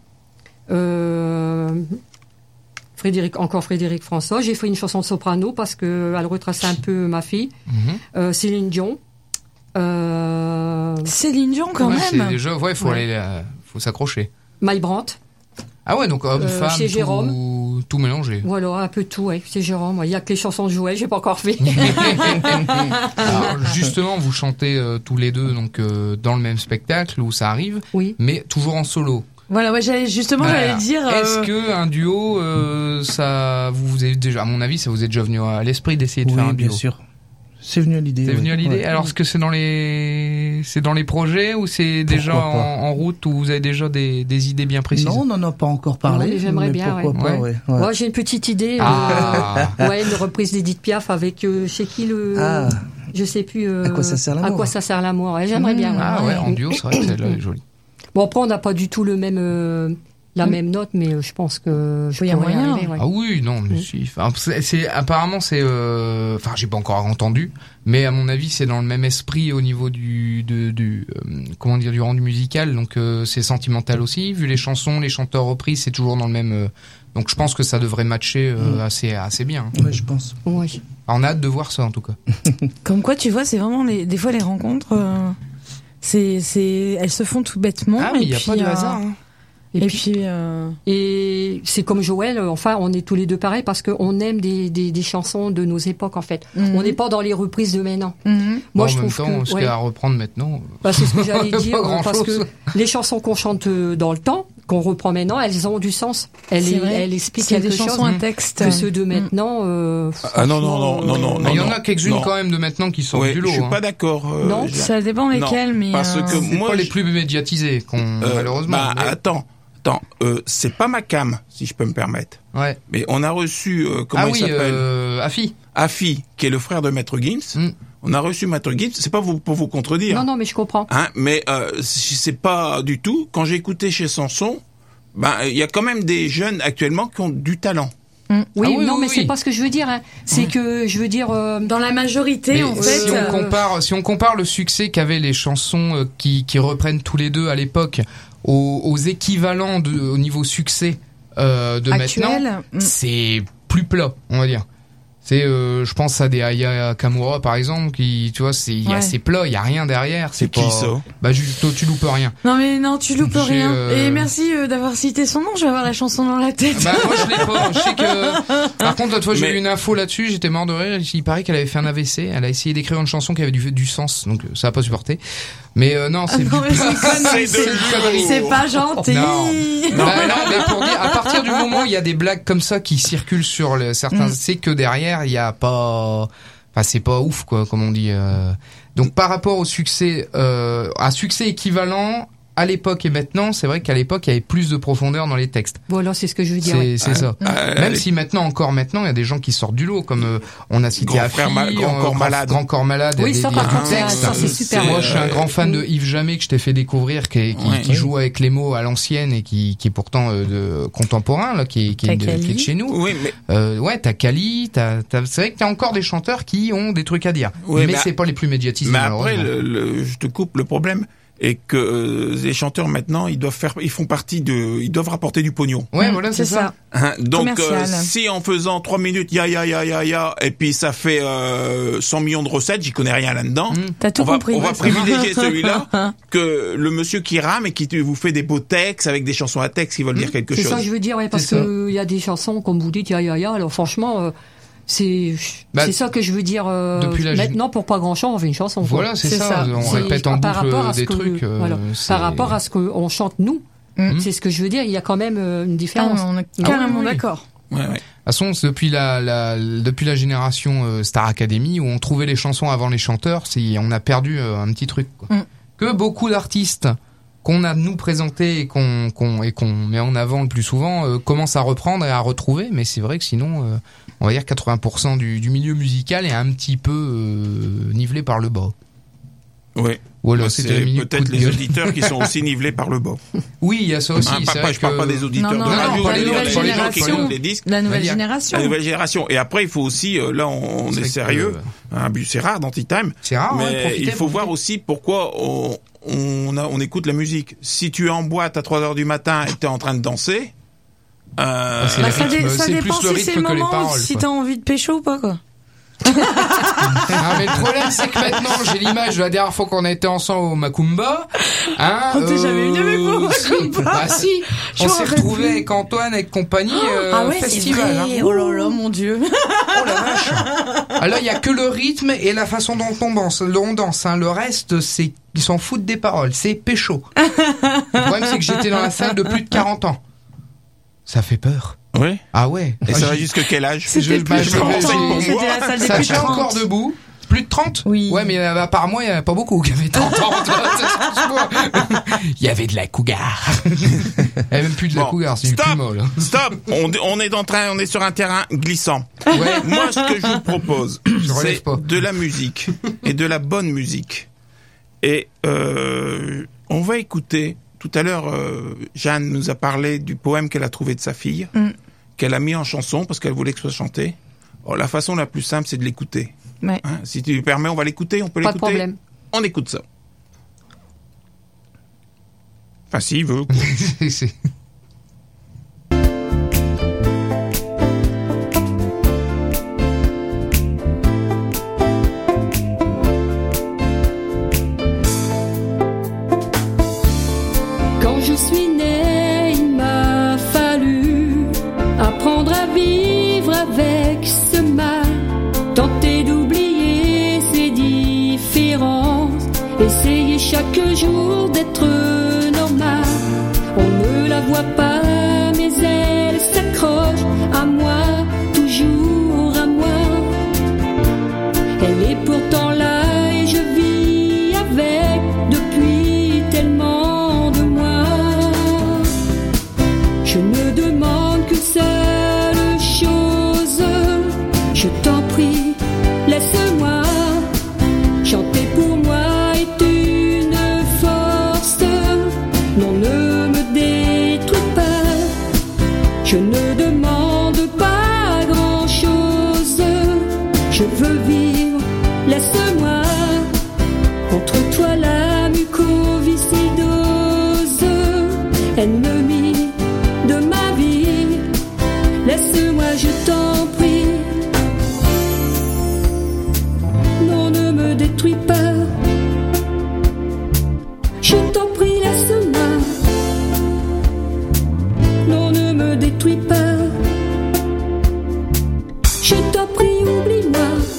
euh, Frédéric, encore Frédéric François. J'ai fait une chanson de soprano parce que elle retraçait un peu ma fille. Mhm. Euh, Céline Dion. Euh, Céline Dion quand Ouais, même. c'est déjà ouais, faut Ouais. aller, euh, faut s'accrocher. Mike Brandt. Ah ouais, donc homme, Euh, femme, chez tout, Jérôme. tout mélangé. Voilà, un peu tout, ouais. C'est Jérôme. Il y a que les chansons de Jouet, j'ai pas encore fait. Alors, justement, vous chantez euh, tous les deux donc euh, dans le même spectacle où ça arrive, Oui. mais toujours en solo. Voilà, ouais, j'allais justement Voilà. j'allais dire. euh, Est-ce que un duo, euh, ça, vous vous avez déjà, à mon avis, ça vous est déjà venu à l'esprit d'essayer de Oui, faire un bien duo. sûr. C'est venu à l'idée. C'est oui. venu à l'idée. Ouais. Alors, est-ce que c'est dans les, c'est dans les projets ou c'est déjà Pourquoi en, pas. en route ou vous avez déjà des, des idées bien précises? Non, on n'en a pas encore parlé. Non, mais j'aimerais bien, pourquoi ouais. pas, ouais. Ouais. Moi, j'ai une petite idée. Ah. euh, ouais, une reprise d'Edith Piaf avec, euh, chez qui le, Ah. je sais plus. euh, À quoi ça sert l'amour À quoi ça sert l'amour. Ouais, j'aimerais bien. ouais. Ah ouais, en duo, c'est vrai que celle-là est jolie. Bon, après, on n'a pas du tout le même, euh, la même note, mais euh, je pense que je Oui, il y a pourrais y moyen. arriver, ouais. Ah oui, non, mais Mm. si. Enfin, c'est, c'est- apparemment, c'est, euh, enfin, j'ai pas encore entendu, mais à mon avis, c'est dans le même esprit au niveau du, de, du, euh, comment dire, du rendu musical. Donc, euh, c'est sentimental aussi. Vu les chansons, les chanteurs reprises, c'est toujours dans le même. euh, donc, je pense que ça devrait matcher euh, Mm. assez, assez bien. Ouais, je pense. Ouais. Alors, on a hâte de voir ça, en tout cas. Comme quoi, tu vois, c'est vraiment les, des fois les rencontres. euh, c'est, c'est, elles se font tout bêtement. Ah, mais il et y a puis, pas de euh, hasard. Hein. Et, Et puis, puis, euh, et c'est comme Joël, euh, enfin, on est tous les deux pareils parce qu'on aime des, des, des chansons de nos époques, en fait. mhm. On n'est pas dans les reprises de maintenant. Mhm. Moi, Bon, je en même trouve temps, que, ce ouais. qu'il y a à reprendre maintenant. Bah, c'est ce que j'allais Pas dire, grand-chose. parce que les chansons qu'on chante euh, dans le temps, qu'on reprend maintenant, elles ont du sens. Elles, C'est vrai. elles expliquent C'est quelque des chose. chansons à texte. Que ceux de maintenant. Euh, Ah non, non, non, non, non, Mais il y en non, a quelques-unes non. quand même de maintenant qui sortent Ouais, du lot. je suis hein. pas d'accord. euh, Non, Jeanne. Ça dépend Non, lesquels, mais parce euh, que C'est moi, pas les je- plus médiatisés, qu'on, euh, malheureusement. bah, mais- attends, attends, euh, c'est pas ma cam, si je peux me permettre. Ouais. Mais on a reçu, euh, comment Ah il oui, s'appelle euh, Afi. Afi, qui est le frère de Maître Gims. Mm. On a reçu Maître Gims. C'est pas vous, pour vous contredire. Non, non, mais je comprends. Hein, mais euh, c'est pas du tout. Quand j'ai écouté chez Sanson, ben il y a quand même des jeunes actuellement qui ont du talent. Oui, Ah oui, non, oui, mais oui. c'est pas ce que je veux dire. Hein. C'est que je veux dire. euh, dans la majorité, Mais en si fait. on euh, compare, si on compare le succès qu'avaient les chansons euh, qui, qui reprennent tous les deux à l'époque aux, aux équivalents de, au niveau succès euh, de maintenant, actuel, mm. c'est plus plat, on va dire. C'est, euh, je pense à des Aya Kamura par exemple, qui, tu vois, c'est, il y a Ouais. c'est plat, il y a rien derrière. C'est qui, pas, ça Bah juste, tu loupes rien. Non mais non, tu loupes J'ai, rien. euh, Et merci euh, d'avoir cité son nom. Je vais avoir la chanson dans la tête. Bah moi je l'ai pas. Je sais que. Par contre l'autre fois j'ai Mais- eu une info là-dessus, j'étais mort de rire. Il paraît qu'elle avait fait un A V C. Elle a essayé d'écrire une chanson qui avait du, du sens, donc ça a pas supporté. Mais euh, non, c'est Ah non, du mais c'est connerie, C'est de c'est- l'humour. c'est pas gentil. Non. Bah, non, mais pour dire, à partir du moment où il y a des blagues comme ça qui circulent sur le, certains, Mm. c'est que derrière il y a pas, enfin c'est pas ouf quoi, comme on dit. euh. Donc par rapport au succès, euh, à succès équivalent à l'époque et maintenant, c'est vrai qu'à l'époque il y avait plus de profondeur dans les textes. Voilà, c'est ce que je veux dire. C'est ouais. c'est ça. Euh, Même si maintenant, encore maintenant, il y a des gens qui sortent du lot, comme euh, on a cité Grand Afi, frère ma- Grand euh, Corps Malade. Grand Corps Malade. Oui, il y a ça, des- par il y a contre, du ça, texte. ça, c'est super. C'est- Moi, je suis un grand fan de Yves Jamais que je t'ai fait découvrir, qui, est- qui, Ouais. qui joue avec les mots à l'ancienne et qui, qui est pourtant euh, de contemporain, là, qui, est- qui, est de, T'as qui est de Kali. chez nous. Oui, mais Euh, ouais, t'as Kali, t'as, t'as, c'est vrai que t'as encore des chanteurs qui ont des trucs à dire, Oui, mais mais- c'est pas les plus médiatisés. mais après, malheureusement. le, le- je te coupe le problème. Et que euh, les chanteurs maintenant, ils doivent faire, ils font partie de, ils doivent rapporter du pognon. Ouais, voilà, c'est, c'est ça. ça. Hein, donc, euh, Commercial. si en faisant trois minutes, ya ya ya ya ya, et puis ça fait euh, cent millions de recettes, j'y connais rien là-dedans. Mm. T'as tout on va, compris. on va ouais, ça. privilégier celui-là que le monsieur qui rame et qui te- vous fait des beaux textes avec des chansons à texte qui veulent dire quelque C'est chose. ça que je veux dire, ouais, parce C'est ça. que il y a des chansons, comme vous dites, ya ya ya. Alors franchement, euh, c'est Bah, c'est ça que je veux dire. Euh, depuis la- maintenant, pour pas grand chose, on fait une chanson. quoi. Voilà, c'est, C'est ça. ça. On C'est- répète en par rapport à boucle ce des que- trucs. euh, voilà. c'est- Par rapport à ce qu'on chante nous, Mm. c'est ce que je veux dire. Il y a quand même euh, une Ah, différence. on est Ah carrément oui, oui. d'accord. Ouais, ouais. De toute façon, c'est depuis la, la depuis la génération euh, Star Academy où on trouvait les chansons avant les chanteurs, c'est on a perdu euh, un petit truc. Quoi. Mm. Que beaucoup d'artistes qu'on a nous présentés et qu'on qu'on et qu'on met en avant le plus souvent euh, commencent à reprendre et à retrouver, mais c'est vrai que sinon, euh, on va dire quatre-vingts pour cent du, du milieu musical est un petit peu euh, nivelé par le bas. Ouais. Voilà, Bah, c'était c'est le minute peut-être coup de les gueule. auditeurs qui sont aussi nivelés par le bas. Oui, il y a ça aussi. Hein, c'est pas- vrai pas- je parle que- pas des auditeurs Non, de non, non, radio, pas je les veux dire nouvelles les gens qui générations. écoutent les disques. La nouvelle dire, génération. La nouvelle génération. Et après, il faut aussi, euh, là, on, on C'est est que, sérieux. euh, Hein, c'est rare dans Tea Time. C'est rare, ouais, mais profitez, il faut profitez. voir aussi pourquoi on, on, a, on écoute la musique. Si tu es en boîte à trois heures du matin et que tu es en train de danser, euh, c'est Bah, le ça, dé- rythme, ça c'est dépend plus le si c'est rythme le que les moment, paroles, si quoi. t'as envie de pécho ou pas, quoi. Ah, mais le problème, c'est que maintenant, j'ai l'image de la dernière fois qu'on a été ensemble au Macumba. Hein, On t'est jamais venu avec moi au si. Macumba. Bah si, Je on m'en s'est rappelle retrouvés plus. avec Antoine, avec compagnie, euh, ah ouais, festival. c'est vrai. hein. Oh là là, mon Dieu. Oh la vache. Ah là, il y a que le rythme et la façon dont on danse. On danse, hein. Le reste, c'est, ils s'en foutent des paroles. C'est pécho. Le problème, c'est que j'étais dans la salle de plus de quarante ans. Ça fait peur. oui. Ah ouais. Et Ah, ça va j'ai- jusqu'à quel âge? C'était je- plus bah, de je- trente je- ans. je- C'était la salle des Ça plus de tient encore trente. debout. Plus de trente? Oui. Ouais, mais euh, apparemment, il n'y en a pas beaucoup qui avaient trente ans. Il y avait de la cougar. Il n'y avait même plus de la Bon, cougar, c'est du stop. plumeau, là. Stop. On, on est en train, on est sur un terrain glissant. Ouais. Moi, ce que je vous propose, relève c'est pas. de la musique et de la bonne musique. Et euh, on va écouter. Tout à l'heure, euh, Jeanne nous a parlé du poème qu'elle a trouvé de sa fille, Mm. qu'elle a mis en chanson parce qu'elle voulait que ce soit chanté. Oh, la façon la plus simple, c'est de l'écouter. Ouais. Hein, si tu lui permets, on va l'écouter. On peut Pas de l'écouter. problème. On écoute ça. Enfin, s'il veut. C'est- c'est- Quand je suis née, il m'a fallu apprendre à vivre avec ce mal, tenter d'oublier ces différences, essayer chaque jour d'être normal. On ne la voit voit pas, mais elle s'accroche à moi, toujours à moi. Elle est pourtant là et je vis avec depuis tellement de mois. Je ne demande qu'une seule chose, je t'en prie, laisse-moi. Chanter pour moi est une force, non, ne me détruis pas. Je ne demande pas grand-chose, je veux vivre, laisse-moi. Contre toi la mucoviscidose, ennemie de ma vie, laisse-moi, je t'en prie. Non, ne me détruis pas, je t'en prie, laisse-moi. Non, ne me détruis pas, je t'en prie, oublie-moi.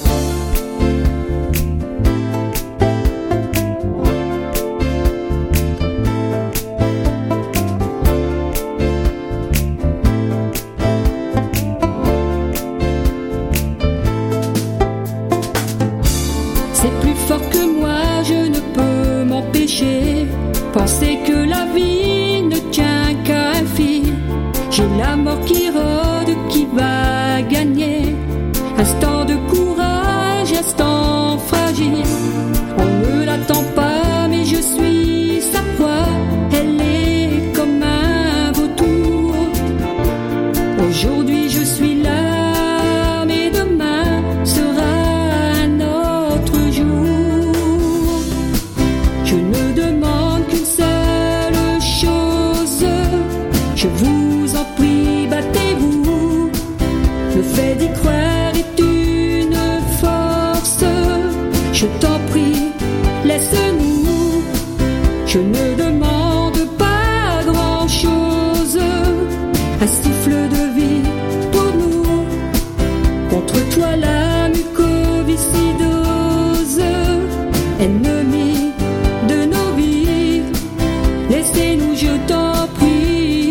C'est plus fort que moi, je ne peux m'empêcher. Penser que la vie ne tient qu'à un fil. J'ai la mort qui rôde, qui va gagner. Instant de courage, instant fragile. On ne l'attend pas, mais je suis sa proie. Elle est comme un vautour. Aujourd'hui je suis là, mais demain sera un autre jour. Je ne demande qu'une seule chose, je vous en prie, battez-vous. Le fait d'y croire est une force, je t'en prie, laisse-nous. Je ne demande pas grand-chose, un souffle de vie pour nous. Contre toi la mucoviscidose, ennemie de nos vies, laissez-nous, je t'en prie.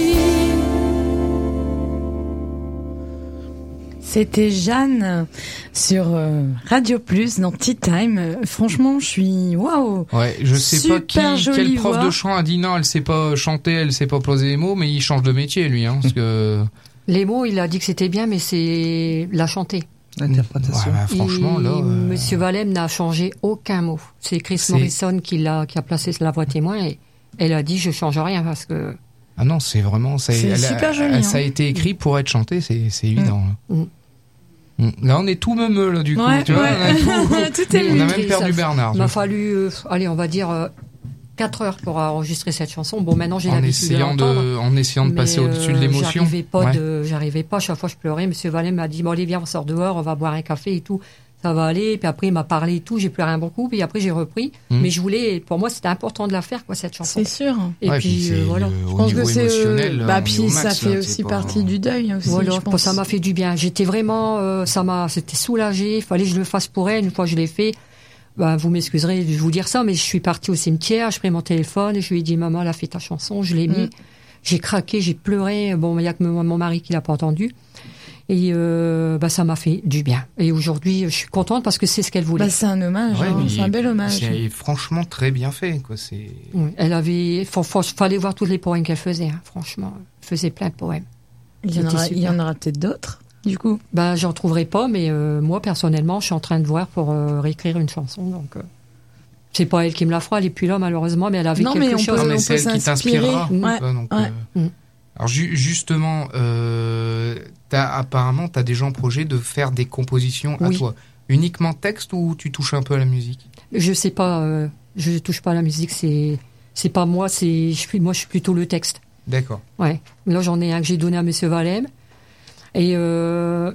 C'était Jeanne sur euh, Radio Plus dans Tea Time. Euh, Franchement, je suis waouh. Ouais, je sais pas qui, Super jolie quel prof voix. de chant a dit non, elle sait pas chanter, elle sait pas poser les mots, mais il change de métier lui, hein, parce que Les mots, il a dit que c'était bien, mais c'est la chanter. L'interprétation. ouais, bah, franchement Et là, euh, Monsieur Valem n'a changé aucun mot. C'est Chris C'est- Morrison qui l'a qui a placé la voix témoin et elle a dit je change rien parce que ah non, c'est vraiment ça. C'est elle a- super joli, elle- hein. Ça a été écrit pour être chanté, c'est c'est évident. Mm. Là. Mm. Là, on est tout meumeux là du coup. Ouais, Tu vois, ouais. on a tout- Tout est on a mis. même perdu Ça- Bernard. Il tu m'a vois. fallu, euh, allez, on va dire euh, quatre heures pour enregistrer cette chanson. Bon, maintenant j'ai En l'habitude de essayant l'entendre. de, en essayant de mais, passer au-dessus de euh, l'émotion. J'arrivais pas Ouais. de, j'arrivais pas. Chaque fois je pleurais. Monsieur Valem m'a dit bon allez viens on sort dehors, on va boire un café et tout. Ça va aller. Puis après il m'a parlé et tout. J'ai pleuré beaucoup. Puis après j'ai repris. Mm. Mais je voulais, pour moi c'était important de la faire quoi cette chanson. C'est sûr. Et Ouais, puis, c'est, euh, voilà. euh, Je au pense niveau que c'est. émotionnel, euh, bah, on est puis au ça max, fait là, aussi c'est pas- partie du deuil aussi. Voilà, je pense. ça m'a fait du bien. J'étais vraiment, euh, ça m'a, c'était soulagé. Il fallait que je le fasse pour elle. Une fois que je l'ai fait, ben, vous m'excuserez de vous dire ça, mais je suis partie au cimetière, j'ai pris mon téléphone et je lui ai dit maman, elle a fait ta chanson, je l'ai mis. Mm. J'ai craqué, j'ai pleuré. Bon, il y a que mon, mon mari qui l'a pas entendu. Et euh, bah, ça m'a fait du bien. Et aujourd'hui, je suis contente parce que c'est ce qu'elle voulait. Bah, c'est un hommage, Ouais, hein, mais c'est un bel hommage. C'est franchement très bien fait, quoi. C'est. Oui, elle avait, faut, faut- fallait voir tous les poèmes qu'elle faisait. Hein, franchement, elle faisait plein de poèmes. Il y en C'était aura, il y super. en aura peut-être d'autres, du coup. Ben, j'en trouverai pas, mais euh, moi personnellement, je suis en train de voir pour euh, réécrire une chanson. Donc, euh, c'est pas elle qui me la fera, elle est plus là malheureusement, mais elle avait Non, quelque mais on chose. Non, peut- mais c'est elle qui s'inspirer. t'inspirera. Ouais, quoi, donc, ouais. euh, Mm. Alors ju- justement, euh, t'as, apparemment, tu as déjà en projet de faire des compositions à Oui. toi. Uniquement texte ou tu touches un peu à la musique? Je sais pas, euh, je touche pas à la musique, c'est c'est pas moi, c'est je suis moi je suis plutôt le texte. D'accord. Ouais. Là j'en ai un que j'ai donné à Monsieur Valem et euh,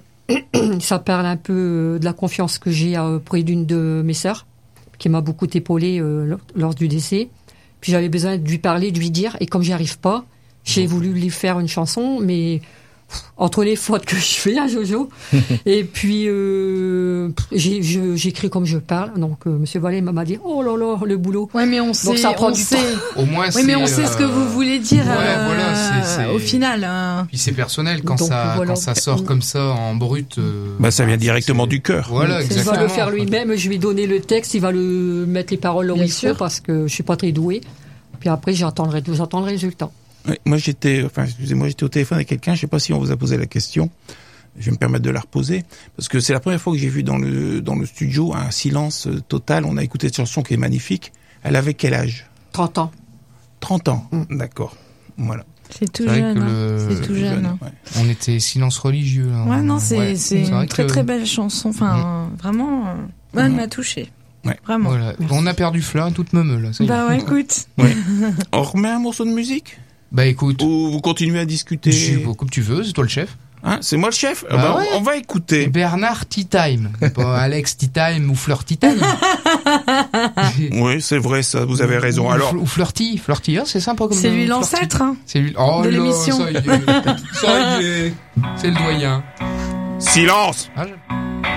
ça parle un peu euh, de la confiance que j'ai auprès d'une de mes sœurs qui m'a beaucoup épaulée euh, lors- lors du décès. Puis j'avais besoin de lui parler, de lui dire et comme j'y arrive pas, j'ai voulu lui faire une chanson, mais entre les fautes que je fais à Jojo, et puis euh, j'ai, je, j'écris comme je parle. Donc euh, Monsieur Vallée m'a dit oh là là le boulot. Ouais, mais on sait, ça prend on du sait. Au moins, Oui, c'est, mais on sait ce que vous voulez dire. Ouais, euh, voilà, c'est- c'est- Au final. hein. Puis c'est personnel quand Donc, ça voilà. quand ça sort comme ça en brut. euh, Bah, ça vient c'est- directement c'est- du cœur. Voilà, Il exactement. va le faire lui-même. Je lui ai donné le texte. Il va le mettre les paroles là où Bien il sûr. faut parce que je suis pas très douée. Puis après, j'attendrai, j'attends le résultat. Ouais, moi j'étais, enfin excusez-moi, j'étais au téléphone avec quelqu'un. Je sais pas si on vous a posé la question. Je vais me permettre de la reposer parce que c'est la première fois que j'ai vu dans le dans le studio un silence euh, total. On a écouté cette chanson qui est magnifique. Elle avait quel âge? trente ans. trente ans. D'accord. Voilà. C'est tout C'est vrai jeune. que hein. le- C'est tout jeune. hein. Ouais. On était silence religieux. Là. Ouais, non, c'est Ouais. c'est vrai une très que- très belle chanson. Enfin, vraiment, euh, moi, elle Mhm. m'a touchée. Ouais. Vraiment. Voilà. On a perdu Fleur, toute meumeux là. Ça y est. Bah ouais, écoute. On remet un morceau de musique Bah écoute, ou vous continuez à discuter? tu, comme tu veux, c'est toi le chef. Hein, c'est moi le chef. Bah Ah bah, ouais. on, on va écouter. Bernard Tea Time, pas Alex Tea Time ou Fleur Tea Time. Oui, c'est vrai ça. Vous avez raison. Ou, Alors, ou Fleur Tea, Fleur Tea, hein, c'est sympa comme C'est lui Fleur l'ancêtre. Tea. Hein. C'est lui. Oh de là, l'émission. ça y est, ça y est, c'est le doyen. silence. Ah, je-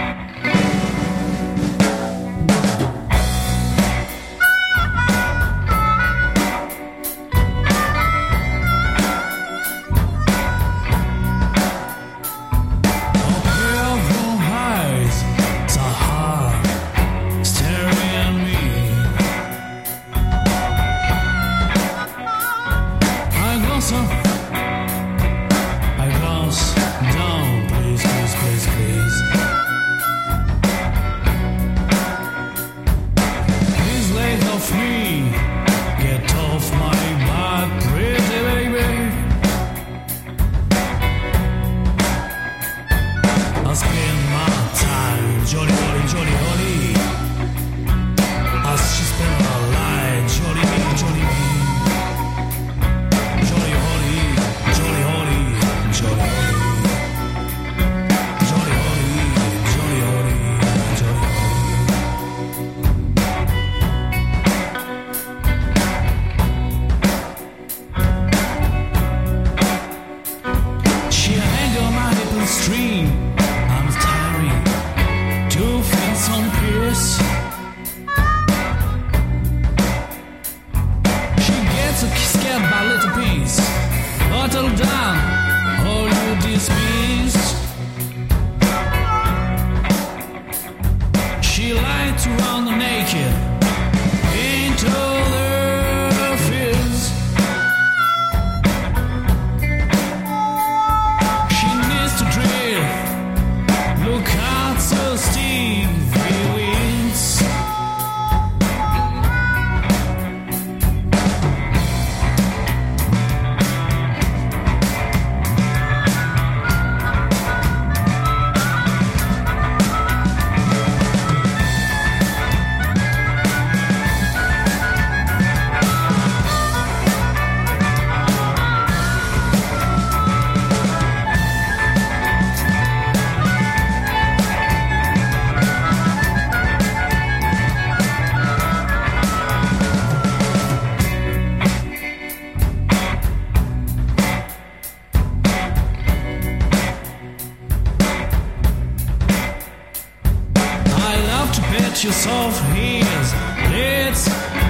your soft hands. Let's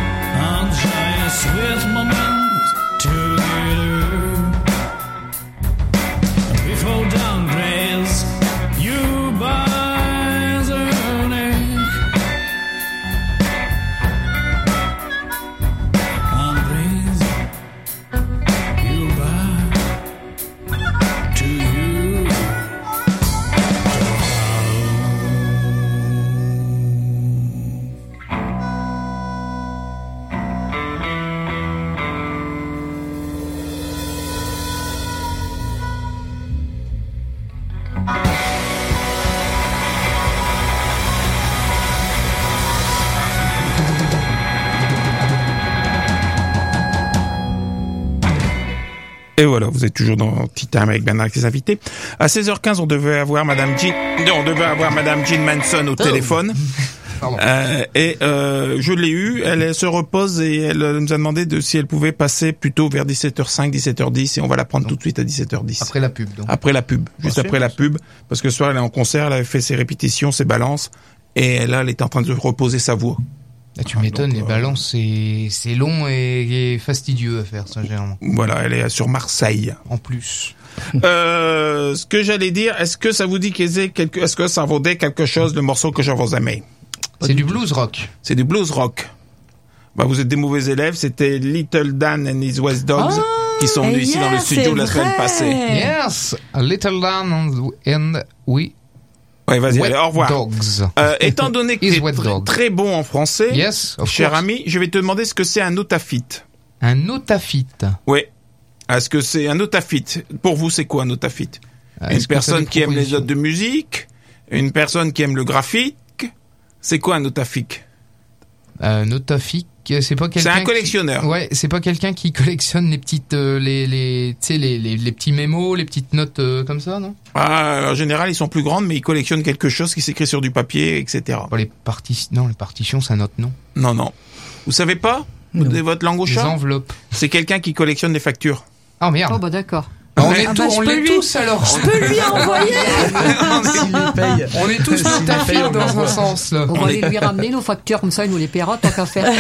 enjoy a sweet moment together. Before dawn grace, you by the neck. And breeze, you by to you. Et voilà, vous êtes toujours dans Tea Time avec Bernard et ses invités. À seize heures quinze, on devait avoir Madame Jean, non, on devait avoir Madame Jean Manson au téléphone. Pardon. Euh, et euh, je l'ai eue, elle, elle se repose et elle euh, nous a demandé de si elle pouvait passer plutôt vers dix-sept heures cinq, dix-sept heures dix et on va la prendre Donc, tout de suite à dix-sept heures dix. Après la pub, donc. Après la pub, juste Parfait. après la pub, parce que ce soir elle est en concert, elle avait fait ses répétitions, ses balances et là elle est en train de reposer sa voix. Ah, tu m'étonnes, donc, les euh, balances, c'est, c'est long et, et fastidieux à faire, ça, généralement. Voilà, elle est sur Marseille. En plus. Euh, ce que j'allais dire, est-ce que ça vous dit qu'il y ait quelque, est-ce que ça vous dit quelque chose, le morceau que je vous aimais? C'est du blues rock. C'est du blues rock. Bah, vous êtes des mauvais élèves, c'était Little Dan and his West Dogs Oh, qui sont venus eh ici dans le yeah, studio c'est la semaine vrai. passée. Yes! A little down on the end, oui. Ouais, vas-y, Wet allez, au revoir. Dogs. Euh, étant donné que Is tu wet es dog. très bon en français, Yes, of cher course. ami, je vais te demander ce que c'est un otafite. Un otafite. Oui. Est-ce que c'est un otafite? Pour vous, c'est quoi un otafite? Est-ce Une que t'as personne des qui aime les propositions? notes de musique? Une personne qui aime le graphique? C'est quoi un otafique? Un otafique, c'est pas quelqu'un. C'est un qui- collectionneur. Ouais, c'est pas quelqu'un qui collectionne les petites, euh, les, les, tu sais, les, les, les petits mémos, les petites notes euh, comme ça, non? Ah, en général, ils sont plus grandes, mais ils collectionnent quelque chose qui s'écrit sur du papier, et cetera. Pas les parties, non, les partitions, ça note, non? Non, non. Vous savez pas? Vous Non. donnez votre langue au Les chat? enveloppes. C'est quelqu'un qui collectionne les factures. Oh merde. Oh bah d'accord. on ouais. est, Ah tous, bah, je on peux l'est lui- tous alors. Je peux lui envoyer. S'il les paye. On est tous S'il les paye, notafiques on dans un l'envoie. sens là. On va aller lui ramener nos factures, comme ça il nous les paiera tant qu'à faire.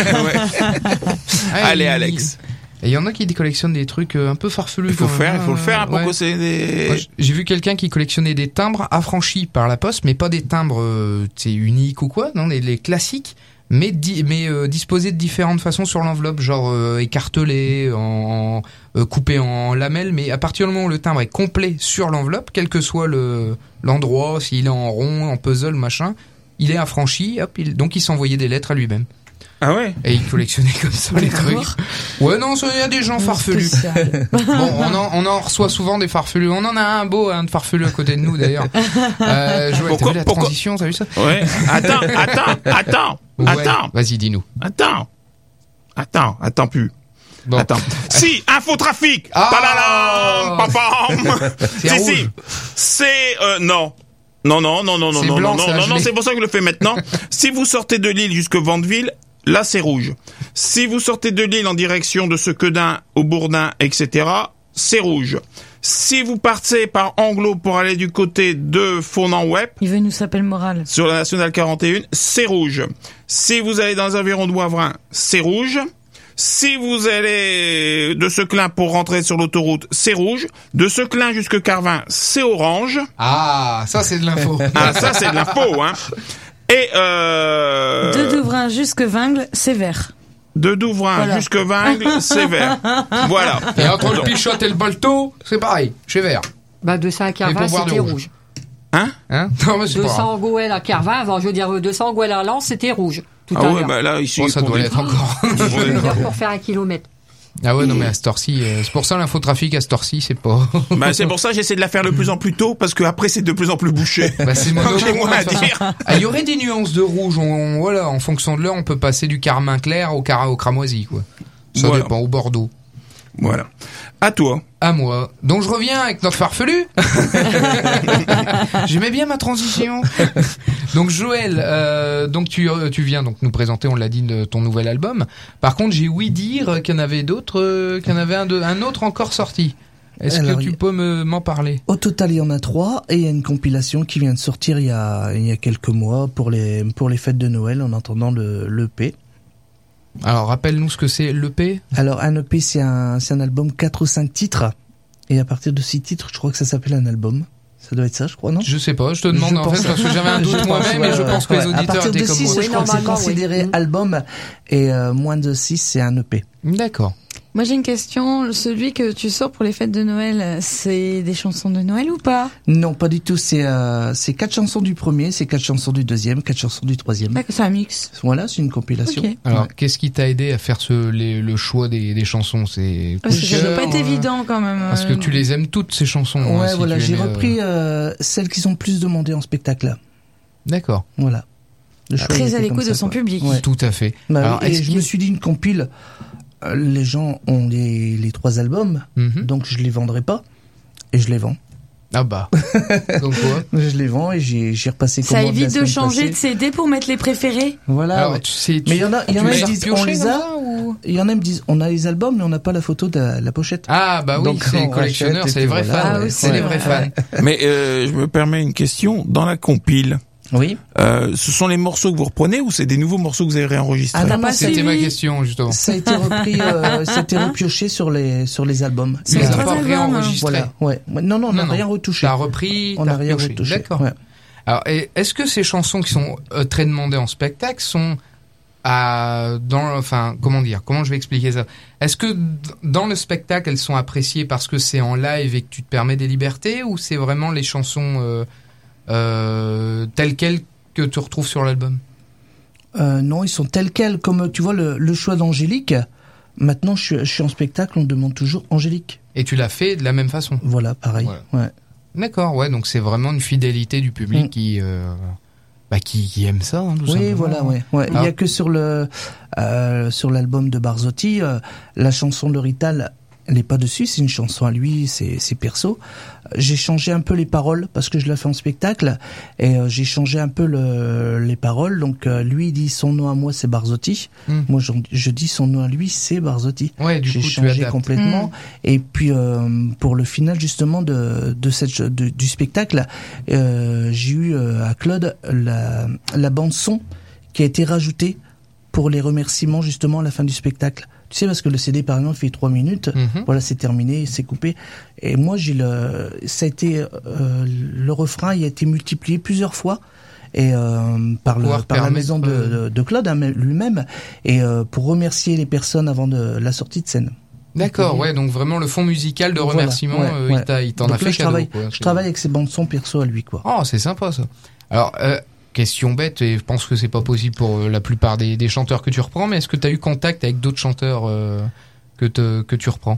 Ah, Allez, il- Alex. Et il y en a qui collectionnent des trucs euh, un peu farfelus. Il faut quand faire, même, il faut le faire, hein, pour ouais. que c'est des... Moi, j- j'ai vu quelqu'un qui collectionnait des timbres affranchis par la poste, mais pas des timbres, euh, tu sais, uniques ou quoi, non, les, les classiques, mais, di- mais euh, disposés de différentes façons sur l'enveloppe, genre euh, écartelés, en, en euh, coupés en lamelles, mais à partir du moment où le timbre est complet sur l'enveloppe, quel que soit le l'endroit, s'il est en rond, en puzzle, machin, il est affranchi, hop, il, donc il s'envoyait des lettres à lui-même. Ah ouais? Et il collectionnait comme ça les trucs. Ouais, non, il y a des gens farfelus. Spécial. Bon, on en, on en reçoit souvent des farfelus. On en a un beau, un de farfelu à côté de nous d'ailleurs. Euh, Joël, Pourquoi- t'as vu la pourquoi- transition, t'as vu ça? Ouais. Attends, attends, attends, Ouais. attends, Vas-y, dis-nous. attends, attends, attends plus. Bon. Attends. Si, infotrafic. Ah. Tadadam, papam. C'est Si, rouge. si. C'est, euh, non. Non, non, non, non, non, C'est non, blanc, non, ça, non, je non, l'ai. c'est pour ça que je le fais maintenant. Si vous sortez de Lille jusque Vandeville, là, c'est rouge. Si vous sortez de Lille en direction de Sequedin, au Bourdin, et cetera, c'est rouge. Si vous partez par Anglo pour aller du côté de Fournan-Web, Il veut nous saper le moral. sur la nationale quarante et un, c'est rouge. Si vous allez dans les environs de Wavrin, c'est rouge. Si vous allez de Seclin pour rentrer sur l'autoroute, c'est rouge. De Seclin jusque Carvin, c'est orange. Ah, ça c'est de l'info. Ah, ça, c'est de l'info, hein. Et, euh... De Douvrin jusque Vingles, c'est vert. de Douvrin Voilà. jusque Vingles, c'est vert. Voilà. Et entre le pichote et le bolto, c'est pareil, chez vert. Bah deux cents à Et Carvin, pour boire c'était du rouge. rouge. Hein? Hein? Non, mais c'est pas deux grave. cents Gouel à Carvin, avant je veux dire deux cents Gouel à Lens, c'était rouge. Tout Ah à ouais, l'heure. bah là, ici, Bon, ça pour doit des- l'être encore. Une heure pour faire un kilomètre. Ah ouais, non, mais à cette heure-ci, euh, c'est pour ça l'infotrafic à cette heure-ci, c'est pas. Bah, c'est pour ça que j'essaie de la faire de plus en plus tôt, parce que après c'est de plus en plus bouché. Bah, c'est Donc, j'ai monotone, moins à de toute façon. dire. Ah, il y aurait des nuances de rouge. On, on- voilà, en fonction de l'heure, on peut passer du carmin clair au, car, au cramoisi, quoi. Ça Voilà. dépend, au Bordeaux. Voilà. À toi. À moi. Donc je reviens avec notre farfelu. J'aimais bien ma transition. Donc Joël, euh, donc tu euh, tu viens donc nous présenter, on l'a dit, de ton nouvel album. Par contre, j'ai ouï dire qu'il y en avait d'autres, euh, qu'il y en avait un, de, un autre encore sorti. Est-ce Alors, que tu il y a- peux me m'en parler? Au total, il y en a trois et il y a une compilation qui vient de sortir il y a, il y a quelques mois pour les, pour les fêtes de Noël en attendant le, l'E P. Alors rappelle-nous ce que c'est l'E P. Alors, un E P, c'est un, c'est un album quatre ou cinq titres. Et à partir de six titres, je crois que ça s'appelle un album. Ça doit être ça, je crois, non? Je sais pas, je te demande Je en pense- fait parce que j'avais un Je doute pense, moi-même ouais, et je ouais, pense que les ouais. auditeurs À partir étaient de comme six, moi. je Oui, crois que c'est normalement, oui. considéré Mm. album. Et euh, moins de six, c'est un E P. D'accord. Moi j'ai une question, celui que tu sors pour les fêtes de Noël, c'est des chansons de Noël ou pas? Non, pas du tout. C'est euh, c'est quatre chansons du premier, c'est quatre chansons du deuxième, quatre chansons du troisième. D'accord, c'est un mix. Voilà, c'est une compilation. Ok. Alors Ouais. qu'est-ce qui t'a aidé à faire ce les- le choix des, des chansons? C'est Parce que ça doit pas être euh, évident quand même. Parce que euh, tu les aimes toutes ces chansons. hein, Ouais, si voilà, tu j'ai aimais, euh, repris euh, celles qui sont plus demandées en spectacle. D'accord. Voilà. Le choix, il Très était à comme l'écoute ça, de son quoi. public. Ouais. Tout à fait. Bah oui, Alors, et est-ce je qu'il- me suis dit une compile. euh, Les gens ont les, les trois albums, Mhm. donc je les vendrai pas et je les vends. Ah bah. Donc quoi? Je les vends et j'ai, j'ai repassé Ça commande la évite de semaine changer passée. de C D pour mettre les préférés. Voilà. Alors, ouais. tu sais, tu- Mais il y en a, il y en tu a les qui as disent, on repiochés les comme a. ça, ou... Il y en a qui me disent, on a les albums, mais on n'a pas la photo de la, la pochette. Ah bah oui, Donc, c'est les on collectionneurs, rachète c'est les et vrais puis fans. voilà. Ah ouais. oui, c'est c'est les vrai. vrais fans. Mais euh, je me permets une question. Dans la compile, Oui. euh, ce sont les morceaux que vous reprenez ou c'est des nouveaux morceaux que vous avez réenregistrés? Ah T'as non, pas non, C'était suivi ma question, justement. Ça a été repris, euh, ça a été repioché sur les, sur les albums. Tu les Il y a- as trois pas albums. réenregistrés. Voilà, ouais. Ouais, Non, non, on n'a Non, non. rien retouché. T'as repris, On t'as n'a rien repioché. retouché. D'accord. Ouais. Alors, et est-ce que ces chansons qui sont euh, très demandées en spectacle sont à, dans, enfin, comment dire, comment je vais expliquer ça? Est-ce que d- dans le spectacle, elles sont appréciées parce que c'est en live et que tu te permets des libertés, ou c'est vraiment les chansons euh, euh, telles quelles que tu retrouves sur l'album? Euh, non, ils sont tels quels. Comme tu vois le, le choix d'Angélique. Maintenant, je suis, je suis en spectacle, on demande toujours Angélique. Et tu l'as fait de la même façon? Voilà, pareil. Voilà. Ouais. D'accord, ouais, donc c'est vraiment une fidélité du public Mm. qui, euh, bah, qui, qui aime ça, hein, tout Oui, simplement. voilà, ouais. ouais. Il y Ah. a que sur le euh, sur l'album de Barzotti, euh, la chanson de Rital, elle n'est pas dessus. C'est une chanson à lui, c'est c'est perso. J'ai changé un peu les paroles parce que je l'ai fait en spectacle et euh, j'ai changé un peu le, les paroles. Donc euh, lui il dit son nom à moi c'est Barzotti. Mm. Moi je, je dis son nom à lui c'est Barzotti. Ouais, du J'ai coup, tu changé adaptes. complètement. Mm. Et puis euh, pour le final justement de de cette de- du spectacle, euh, j'ai eu euh, à Claude la la bande son qui a été rajoutée pour les remerciements justement à la fin du spectacle. Tu sais, parce que le C D par exemple fait trois minutes, Mhm. voilà, c'est terminé, c'est coupé. Et moi j'ai le, ça a été euh, le refrain, il a été multiplié plusieurs fois. Et euh, par, le, Pouvoir par la permettre, maison de, euh, de, de Claude hein, lui-même, et euh, pour remercier les personnes avant de la sortie de scène. D'accord, ouais, donc vraiment le fond musical de Voilà, remerciement, ouais, euh, ouais. il t'a- il t'en Donc a fait là, je cadeau. travaille, quoi. je C'est- travaille avec ses bandes son perso à lui, quoi. Oh, c'est sympa ça. Alors, euh, question bête, et je pense que c'est pas possible pour euh, la plupart des, des chanteurs que tu reprends, mais est-ce que tu as eu contact avec d'autres chanteurs euh, que, te, que tu reprends?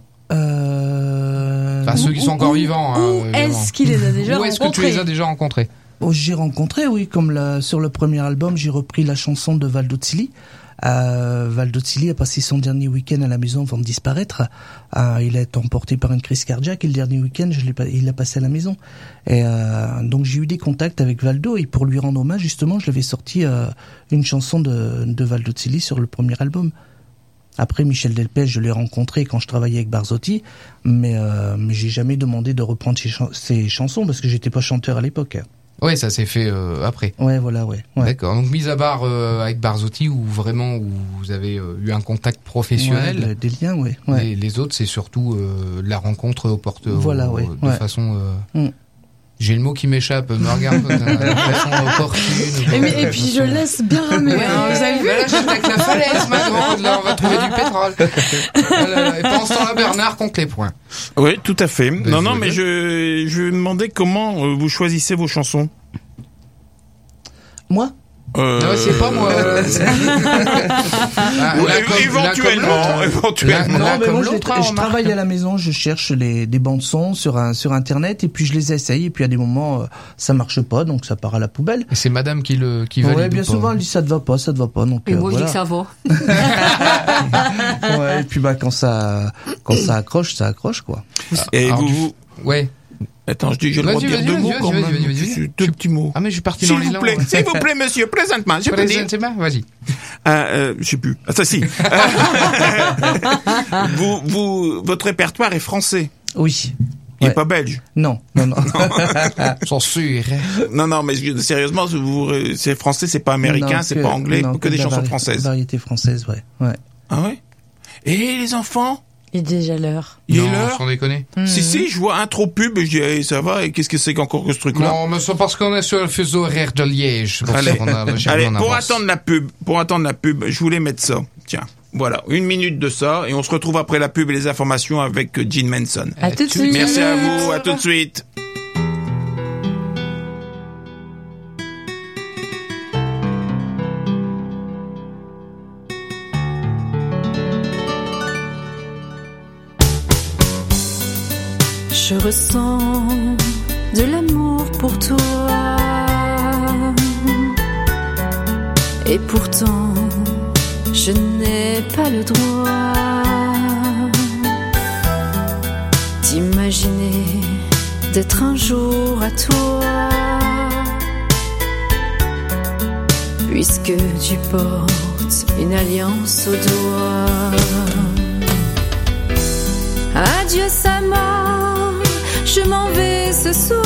Euh... Enfin, ceux qui sont encore Où- vivants. Où hein, évidemment. est-ce qu'il les a déjà Où est-ce que tu rencontrés? les as déjà rencontrés? Oh, j'ai rencontré, oui, comme la, sur le premier album, j'ai repris la chanson de Valdo Tsili. Euh, Valdo Tsili a passé son dernier week-end à la maison avant de disparaître. Euh, il a été emporté par une crise cardiaque et le dernier week-end, je l'ai pas, il l'a passé à la maison. Et euh, donc j'ai eu des contacts avec Valdo et pour lui rendre hommage, justement, je l'avais sorti euh, une chanson de, de Valdo Tsili sur le premier album. Après, Michel Delpech, je l'ai rencontré quand je travaillais avec Barzotti, mais, euh, mais j'ai jamais demandé de reprendre ses, chan- ses chansons parce que j'étais pas chanteur à l'époque. Ouais, ça s'est fait euh, après. Ouais, voilà, ouais. ouais. D'accord. Donc, mis à part euh, avec Barzotti, où vraiment où vous avez euh, eu un contact professionnel, Ouais, des liens, ouais. ouais. les, les autres, c'est surtout euh, la rencontre au porte Voilà, au- ouais, de ouais. façon. euh, Mm. J'ai le mot qui m'échappe. Me regarde de façon opportune. Et, mais- et puis je laisse bien ramer. Ouais, hein, vous avez vu? là, j'attaque la falaise, ma grande. Là, on va trouver du pétrole. Voilà. Et pendant ce temps-là, Bernard compte les points. Oui, tout à fait. Non, non, Désolé. mais je, je me demandais comment euh, vous choisissez vos chansons. Moi Euh... Non, c'est pas moi. Ah, Ouais, l'un comme- éventuellement, l'un comme l'autre. éventuellement. L'un- Non, l'un mais comme moi, je, les l'autre, tra- hein, je remarque. travaille à la maison, je cherche les, des bandes son sur un, sur internet et puis je les essaye et puis à des moments euh, ça marche pas donc ça part à la poubelle. Et c'est madame qui le qui valide. Ouais, bien ou pas souvent elle dit ça te va pas, ça te va pas donc. Et euh, moi, je dis voilà. que ça va. Ouais, et puis bah quand ça quand ça accroche, ça accroche quoi. Et Alors, vous, du- vous- Ouais. Attends, je dis, j'ai le droit de Vas-y, dire vas-y, deux mots vas-y, quand vas-y, même. vas-y, vas-y, vas-y. Deux petits mots. Ah mais je suis parti S'il dans les vous langues. plaît, s'il vous plaît, monsieur, présente-moi, je peux dire. Présentez-moi, vas-y. Ah, euh, je sais plus. Ah, ça si. vous, vous, votre répertoire est français. Oui. Il est Ouais. pas belge. Non, non, non. J'en suis. Non, non, mais je- sérieusement, vous, c'est français, c'est pas américain, Non, c'est que- pas anglais, non, que des de la chansons vari- françaises. Variété française, ouais. Ouais. Ah ouais? Et les enfants? Il est déjà l'heure. Il est Non, l'heure? sans déconner. Si, si, je vois un trop pub et je dis, hey, ça va, et qu'est-ce que c'est qu'encore que ce truc-là? Non, mais c'est parce qu'on est sur le fuseau horaire de Liège. C'est pour Allez, ça qu'on a- j'ai allez en pour avance. attendre la pub, pour attendre la pub, je voulais mettre ça. Tiens, voilà, une minute de ça, et on se retrouve après la pub et les informations avec euh, Gene Manson. À tout de suite. Merci à vous, à tout de suite. Je ressens de l'amour pour toi. Et pourtant, je n'ai pas le droit d'imaginer d'être un jour à toi, puisque tu portes une alliance au doigt. Adieu Sama, je m'en vais ce soir,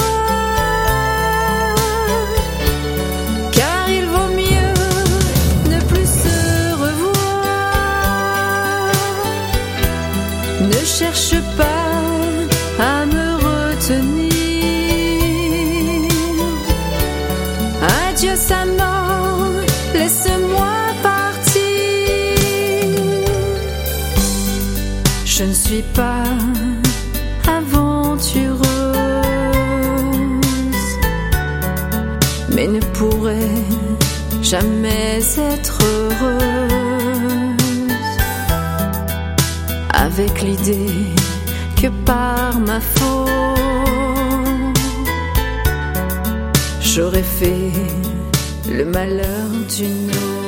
car il vaut mieux ne plus se revoir. Ne cherche pas à me retenir. Adieu Sama, laisse-moi partir. Je ne suis pas aventureuse, mais ne pourrais jamais être heureuse avec l'idée que par ma faute j'aurais fait le malheur d'une autre.